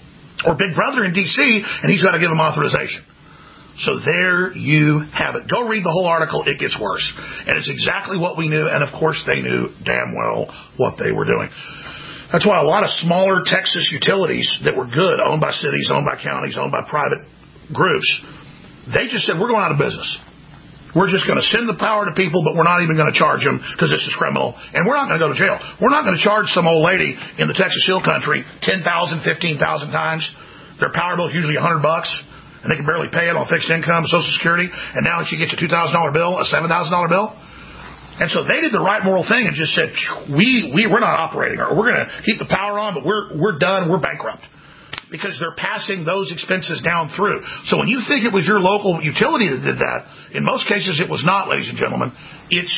or Big Brother in D C, and he's got to give them authorization. So there you have it. Go read the whole article. It gets worse. And it's exactly what we knew, and of course they knew damn well what they were doing. That's why a lot of smaller Texas utilities that were good, owned by cities, owned by counties, owned by private groups, they just said, we're going out of business. We're just going to send the power to people, but we're not even going to charge them because this is criminal. And we're not going to go to jail. We're not going to charge some old lady in the Texas Hill Country ten thousand, fifteen thousand times. Their power bill is usually one hundred bucks, and they can barely pay it on fixed income, Social Security. And now she gets a two thousand dollars bill, a seven thousand dollars bill. And so they did the right moral thing and just said, we, we, we're not operating, or we're going to keep the power on, but we're, we're done. We're bankrupt. Because they're passing those expenses down through. So when you think it was your local utility that did that, in most cases it was not, ladies and gentlemen. It's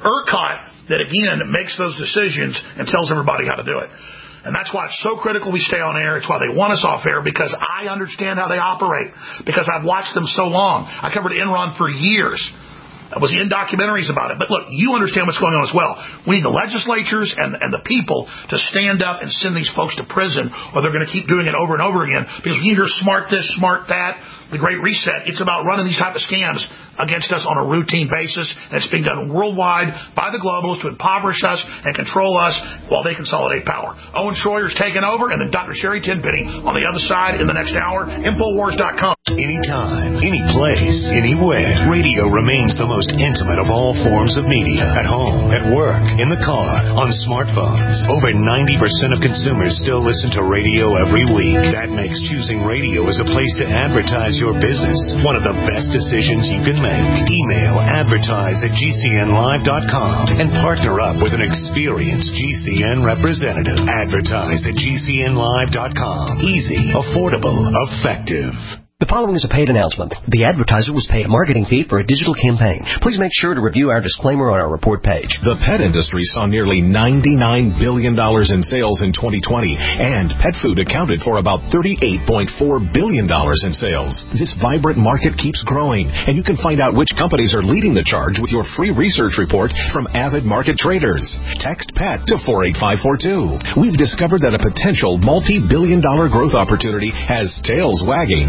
ERCOT that, again, makes those decisions and tells everybody how to do it. And that's why it's so critical we stay on air. It's why they want us off air, because I understand how they operate, because I've watched them so long. I covered Enron for years. I was in documentaries about it. But look, you understand what's going on as well. We need the legislatures and, and the people to stand up and send these folks to prison, or they're going to keep doing it over and over again. Because when you hear smart this, smart that, the Great Reset, it's about running these type of scams against us on a routine basis. And it's being done worldwide by the globalists to impoverish us and control us while they consolidate power. Owen Schroyer's taking over, and then Doctor Sherry Tenpenny on the other side in the next hour. Infowars dot com. Anytime, any place, anywhere, radio remains the most intimate of all forms of media. At home, at work, in the car, on smartphones. Over ninety percent of consumers still listen to radio every week. That makes choosing radio as a place to advertise your business one of the best decisions you can make. Email advertise at G C N live dot com and partner up with an experienced G C N representative. Advertise at G C N live dot com. Easy, affordable, effective. The following is a paid announcement. The advertiser was paid a marketing fee for a digital campaign. Please make sure to review our disclaimer on our report page. The pet industry saw nearly ninety-nine billion dollars in sales in twenty twenty, and pet food accounted for about thirty-eight point four billion dollars in sales. This vibrant market keeps growing, and you can find out which companies are leading the charge with your free research report from Avid Market Traders. Text PET to four eight five four two. We've discovered that a potential multi-billion dollar growth opportunity has tails wagging over a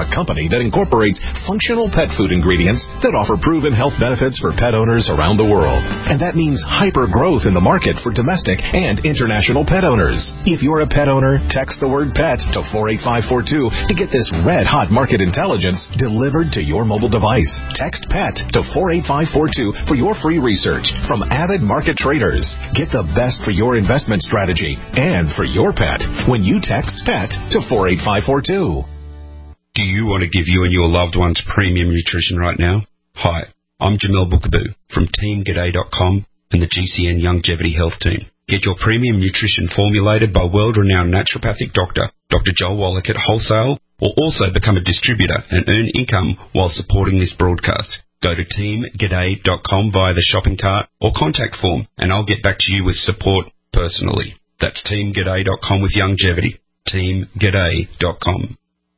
a company that incorporates functional pet food ingredients that offer proven health benefits for pet owners around the world. And that means hyper growth in the market for domestic and international pet owners. If you're a pet owner, text the word PET to four eight five four two to get this red-hot market intelligence delivered to your mobile device. Text PET to four eight five four two for your free research from Avid Market Traders. Get the best for your investment strategy and for your pet when you text PET to four eight five four two. Do you want to give you and your loved ones premium nutrition right now? Hi, I'm Jamel Bookaboo from Team G'day dot com and the G C N Longevity Health Team. Get your premium nutrition formulated by world-renowned naturopathic doctor, Doctor Joel Wallach at wholesale, or also become a distributor and earn income while supporting this broadcast. Go to Team G'day dot com via the shopping cart or contact form, and I'll get back to you with support personally. That's Team G'day dot com with longevity. Team G'day dot com.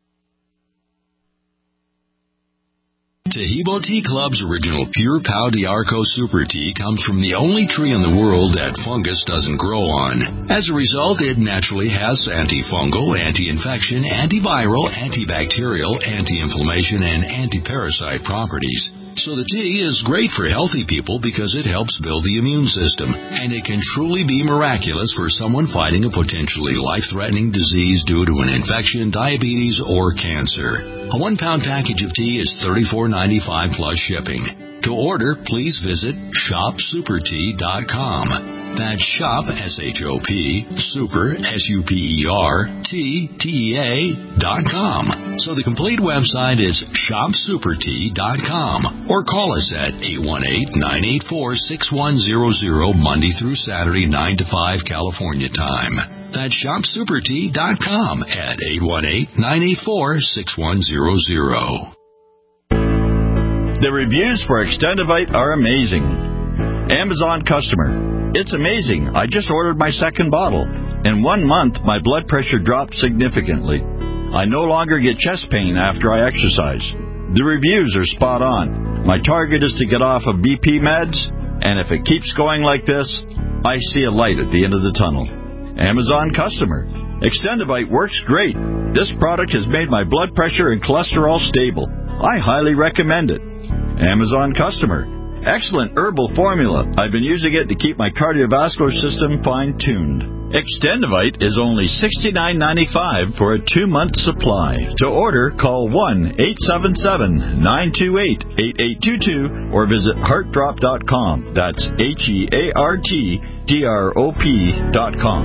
Tahibo Tea Club's original Pure Pau d'Arco Super Tea comes from the only tree in the world that fungus doesn't grow on. As a result, it naturally has antifungal, anti-infection, antiviral, antibacterial, anti-inflammation, and anti-parasite properties. So the tea is great for healthy people because it helps build the immune system, and it can truly be miraculous for someone fighting a potentially life-threatening disease due to an infection, diabetes, or cancer. A one-pound package of tea is thirty-four ninety-five plus shipping. To order, please visit shop super tea dot com. That's shop, S H O P, super, S U P E R, T, T E A, dot com. So the complete website is shop super tea dot com. Or call us at eight one eight, nine eight four, six one zero zero, Monday through Saturday, nine to five, California time. That's shop super tea dot com at eight one eight, nine eight four, six one zero zero. The reviews for Extendivite are amazing. Amazon customer. It's amazing. I just ordered my second bottle. In one month, my blood pressure dropped significantly. I no longer get chest pain after I exercise. The reviews are spot on. My target is to get off of B P meds, and if it keeps going like this, I see a light at the end of the tunnel. Amazon customer. Extendivite works great. This product has made my blood pressure and cholesterol stable. I highly recommend it. Amazon customer. Excellent herbal formula. I've been using it to keep my cardiovascular system fine-tuned. Extendivite is only sixty-nine ninety-five for a two-month supply. To order, call one eight seven seven, nine two eight, eight eight two two or visit heart drop dot com. That's H E A R T D R O P dot com.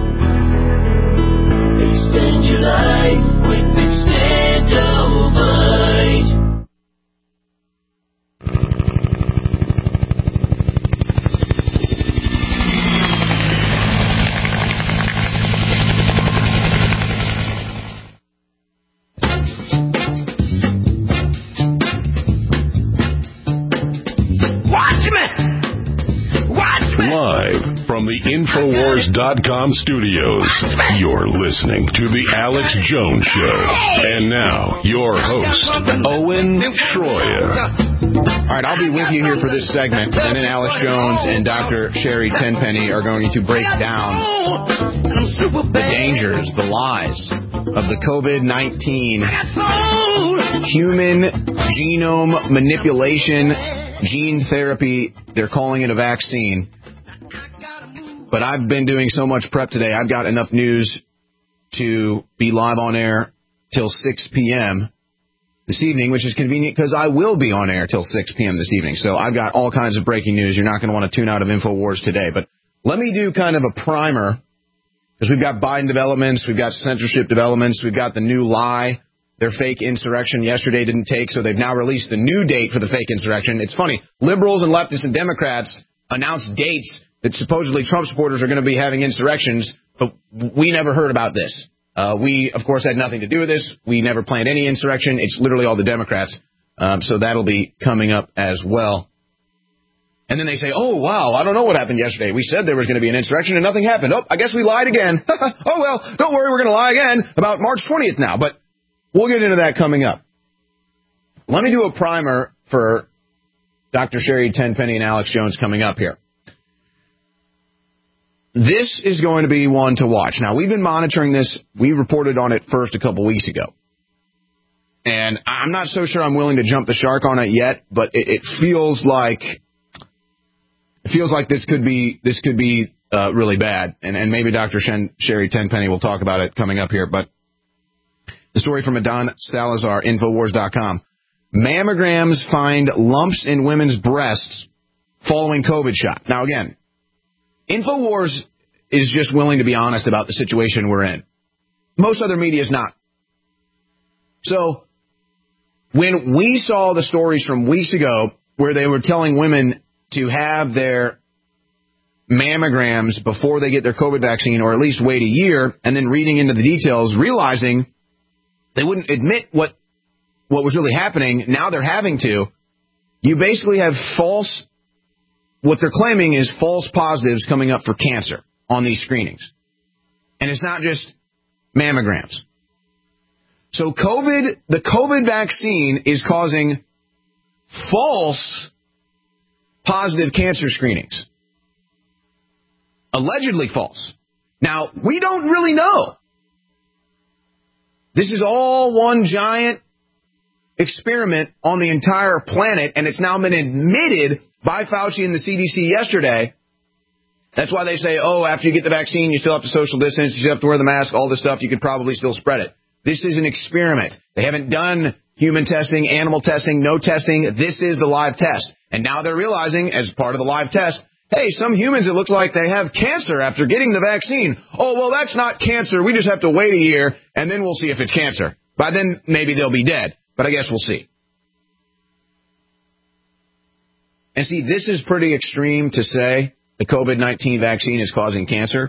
Extend your life with Extendivite. Live from the Infowars dot com studios, you're listening to The Alex Jones Show. And now, your host, Owen Schroyer. All right, I'll be with you here for this segment, and then Alex Jones and Doctor Sherry Tenpenny are going to break down the dangers, the lies of the COVID nineteen human genome manipulation, gene therapy. They're calling it a vaccine. But I've been doing so much prep today, I've got enough news to be live on air till six p.m. this evening, which is convenient because I will be on air till six p.m. this evening. So I've got all kinds of breaking news. You're not going to want to tune out of InfoWars today. But let me do kind of a primer, because we've got Biden developments, we've got censorship developments, we've got the new lie. Their fake insurrection yesterday didn't take, so they've now released the new date for the fake insurrection. It's funny. Liberals and leftists and Democrats announced dates that supposedly Trump supporters are going to be having insurrections, but we never heard about this. Uh, we, of course, had nothing to do with this. We never planned any insurrection. It's literally all the Democrats. Um, so that'll be coming up as well. And then they say, oh, wow, I don't know what happened yesterday. We said there was going to be an insurrection and nothing happened. Oh, I guess we lied again. Oh, well, don't worry, we're going to lie again about March twentieth now. But we'll get into that coming up. Let me do a primer for Doctor Sherry Tenpenny and Alex Jones coming up here. This is going to be one to watch. Now, we've been monitoring this. We reported on it first a couple weeks ago. And I'm not so sure I'm willing to jump the shark on it yet, but it, it feels like it feels like this could be this could be uh, really bad. And, and maybe Doctor Shen, Sherry Tenpenny will talk about it coming up here. But the story from Adon Salazar, Infowars dot com. Mammograms find lumps in women's breasts following COVID shot. Now, again, Infowars is just willing to be honest about the situation we're in. Most other media is not. So when we saw the stories from weeks ago where they were telling women to have their mammograms before they get their COVID vaccine, or at least wait a year, and then reading into the details, realizing they wouldn't admit what what was really happening, now they're having to, you basically have false, what they're claiming is false positives coming up for cancer on these screenings. And it's not just mammograms. So COVID, the COVID vaccine is causing false positive cancer screenings. Allegedly false. Now, we don't really know. This is all one giant experiment on the entire planet, and it's now been admitted by Fauci and the C D C yesterday. That's why they say, oh, after you get the vaccine, you still have to social distance, you still have to wear the mask, all this stuff, you could probably still spread it. This is an experiment. They haven't done human testing, animal testing, no testing. This is the live test. And now they're realizing, as part of the live test, hey, some humans, it looks like they have cancer after getting the vaccine. Oh, well, that's not cancer. We just have to wait a year, and then we'll see if it's cancer. By then, maybe they'll be dead. But I guess we'll see. And see, this is pretty extreme to say the COVID nineteen vaccine is causing cancer.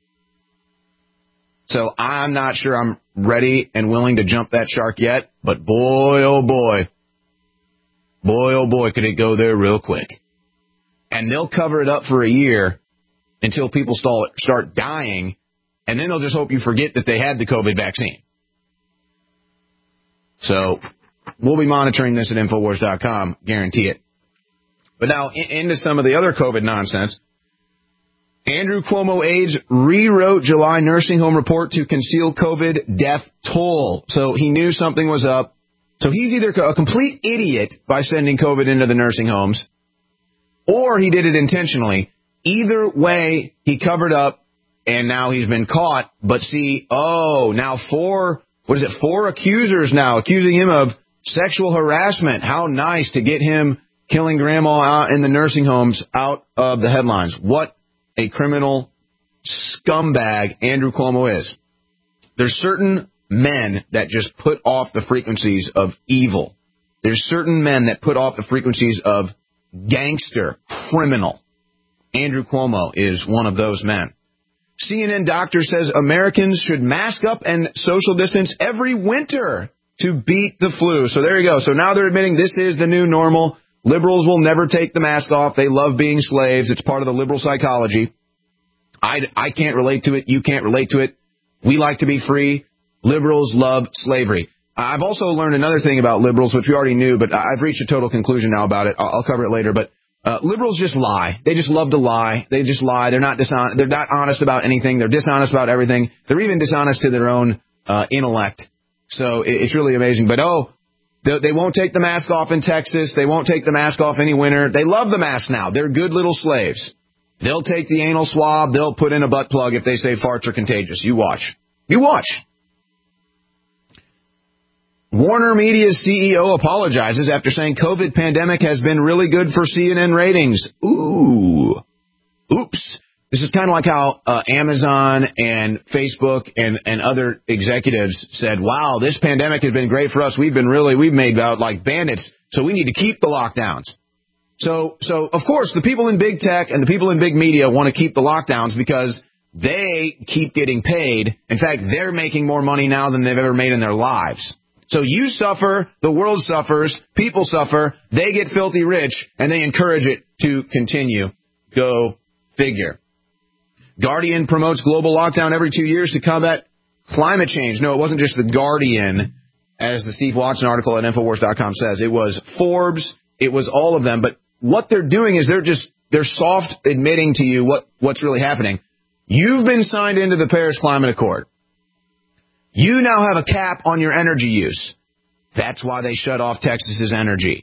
So I'm not sure I'm ready and willing to jump that shark yet. But boy, oh boy, boy, oh boy, could it go there real quick. And they'll cover it up for a year until people start dying, and then they'll just hope you forget that they had the COVID vaccine. So we'll be monitoring this at Infowars dot com, guarantee it. But now into some of the other COVID nonsense. Andrew Cuomo aides rewrote July nursing home report to conceal COVID death toll. So he knew something was up. So he's either a complete idiot by sending COVID into the nursing homes, or he did it intentionally. Either way, he covered up, and now he's been caught. But see, oh, now four... What is it, four accusers now accusing him of sexual harassment. How nice to get him killing grandma out in the nursing homes out of the headlines. What a criminal scumbag Andrew Cuomo is. There's certain men that just put off the frequencies of evil. There's certain men that put off the frequencies of gangster, criminal. Andrew Cuomo is one of those men. C N N doctor says Americans should mask up and social distance every winter to beat the flu. So there you go. So now they're admitting this is the new normal. Liberals will never take the mask off. They love being slaves. It's part of the liberal psychology. I, I can't relate to it. You can't relate to it. We like to be free. Liberals love slavery. I've also learned another thing about liberals, which we already knew, but I've reached a total conclusion now about it. I'll, I'll cover it later. But Uh, liberals just lie. They just love to lie. They just lie. They're not dishonest. They're not honest about anything. They're dishonest about everything. They're even dishonest to their own uh, intellect. So it, it's really amazing. But, oh, they, they won't take the mask off in Texas. They won't take the mask off any winter. They love the mask now. They're good little slaves. They'll take the anal swab. They'll put in a butt plug if they say farts are contagious. You watch. You watch. Warner Media's C E O apologizes after saying COVID pandemic has been really good for C N N ratings. Ooh. Oops. This is kind of like how uh, Amazon and Facebook and, and other executives said, wow, this pandemic has been great for us. We've been really, we've made out like bandits, so we need to keep the lockdowns. So, so of course, the people in big tech and the people in big media want to keep the lockdowns because they keep getting paid. In fact, they're making more money now than they've ever made in their lives. So you suffer, the world suffers, people suffer, they get filthy rich, and they encourage it to continue. Go figure. Guardian promotes global lockdown every two years to combat climate change. No, it wasn't just the Guardian, as the Steve Watson article at Infowars dot com says. It was Forbes. It was all of them. But what they're doing is they're just, they're soft admitting to you what, what's really happening. You've been signed into the Paris Climate Accord. You now have a cap on your energy use. That's why they shut off Texas's energy.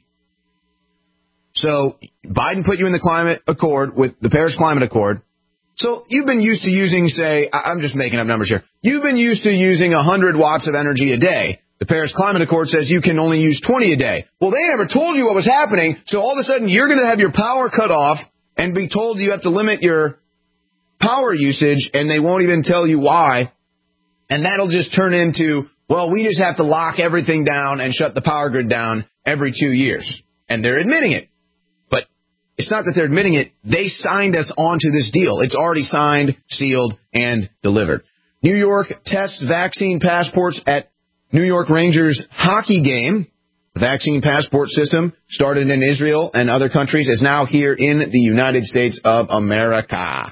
So Biden put you in the climate accord with the Paris Climate Accord. So you've been used to using, say, I'm just making up numbers here. You've been used to using one hundred watts of energy a day. The Paris Climate Accord says you can only use twenty a day. Well, they never told you what was happening, so all of a sudden you're going to have your power cut off and be told you have to limit your power usage, and they won't even tell you why. And that'll just turn into, well, we just have to lock everything down and shut the power grid down every two years. And they're admitting it. But it's not that they're admitting it. They signed us onto this deal. It's already signed, sealed, and delivered. New York tests vaccine passports at New York Rangers hockey game. The vaccine passport system started in Israel and other countries is now here in the United States of America.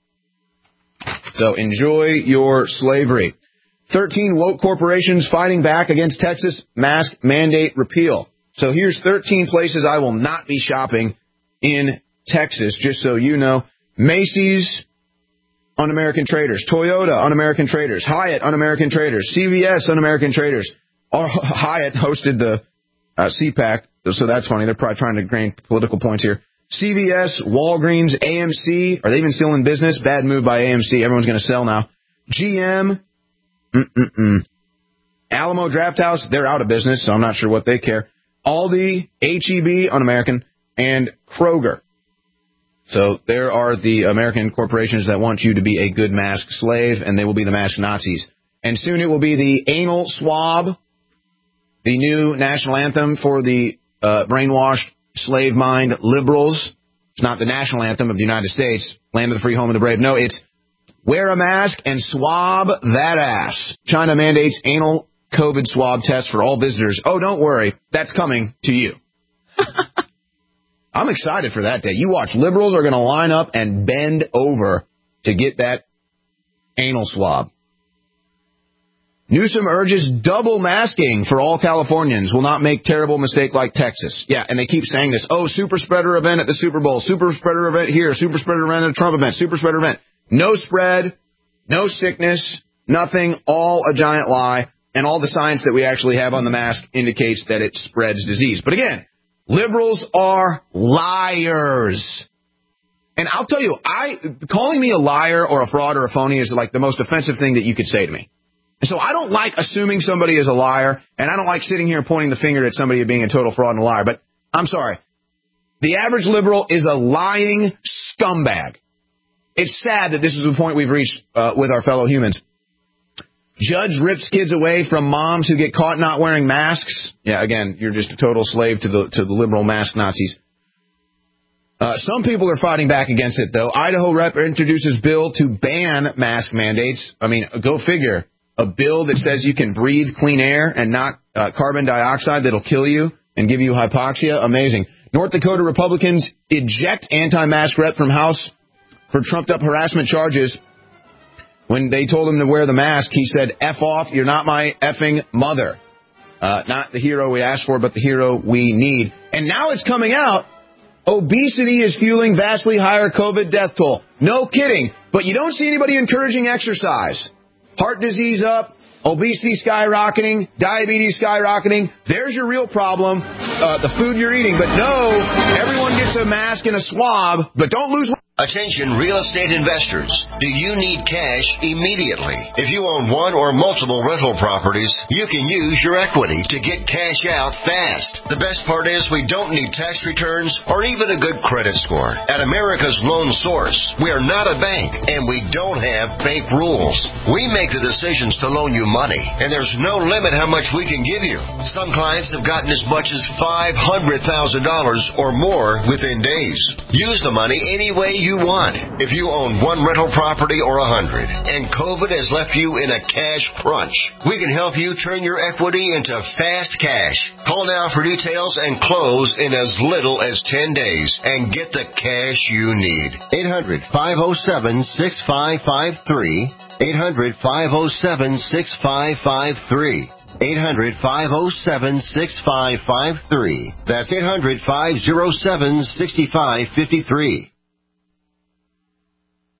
So enjoy your slavery. thirteen woke corporations fighting back against Texas mask mandate repeal. So here's thirteen places I will not be shopping in Texas, just so you know. Macy's, Un-American Traders. Toyota, Un-American Traders. Hyatt, Un-American Traders. C V S, Un-American Traders. Or Hyatt hosted the uh, C PAC, so that's funny. They're probably trying to gain political points here. C V S, Walgreens, A M C. Are they even still in business? Bad move by A M C. Everyone's going to sell now. G M. Mm-mm-mm. Alamo Drafthouse. They're out of business, so I'm not sure what they care. Aldi, H E B, Un-American, and Kroger. So there are the American corporations that want you to be a good mask slave, and they will be the mask Nazis. And soon it will be the anal swab, the new national anthem for the uh, brainwashed, slave mind liberals. It's not the national anthem of the United States, land of the free, home of the brave. No, it's wear a mask and swab that ass. China mandates anal COVID swab tests for all visitors. Oh, don't worry. That's coming to you. I'm excited for that day. You watch. Liberals are going to line up and bend over to get that anal swab. Newsom urges double masking for all Californians. Will not make terrible mistake like Texas. Yeah, and they keep saying this. Oh, super spreader event at the Super Bowl. Super spreader event here. Super spreader event at a Trump event. Super spreader event. No spread. No sickness. Nothing. All a giant lie. And all the science that we actually have on the mask indicates that it spreads disease. But again, liberals are liars. And I'll tell you, I calling me a liar or a fraud or a phony is like the most offensive thing that you could say to me. And so I don't like assuming somebody is a liar, and I don't like sitting here pointing the finger at somebody being a total fraud and a liar. But I'm sorry. The average liberal is a lying scumbag. It's sad that this is the point we've reached uh, with our fellow humans. Judge rips kids away from moms who get caught not wearing masks. Yeah, again, you're just a total slave to the to the liberal mask Nazis. Uh, some people are fighting back against it, though. Idaho rep introduces bill to ban mask mandates. I mean, go figure. A bill that says you can breathe clean air and not uh, carbon dioxide that'll kill you and give you hypoxia. Amazing. North Dakota Republicans eject anti-mask rep from House for trumped-up harassment charges. When they told him to wear the mask, he said, F off, you're not my effing mother. Uh, not the hero we asked for, but the hero we need. And now it's coming out. Obesity is fueling vastly higher COVID death toll. No kidding. But you don't see anybody encouraging exercise. Heart disease up, obesity skyrocketing, diabetes skyrocketing. There's your real problem, uh, the food you're eating. But no, everyone gets a mask and a swab, but don't lose weight. Attention real estate investors. Do you need cash immediately? If you own one or multiple rental properties, you can use your equity to get cash out fast. The best part is we don't need tax returns or even a good credit score. At America's Loan Source, we are not a bank and we don't have bank rules. We make the decisions to loan you money, and there's no limit how much we can give you. Some clients have gotten as much as five hundred thousand dollars or more within days. Use the money any way you want. If you own one rental property or a hundred, and COVID has left you in a cash crunch, we can help you turn your equity into fast cash. Call now for details and close in as little as ten days and get the cash you need. eight hundred, five oh seven, six five five three. eight hundred, five oh seven, six five five three. eight hundred, five oh seven, six five five three. That's eight hundred, five oh seven, six five five three.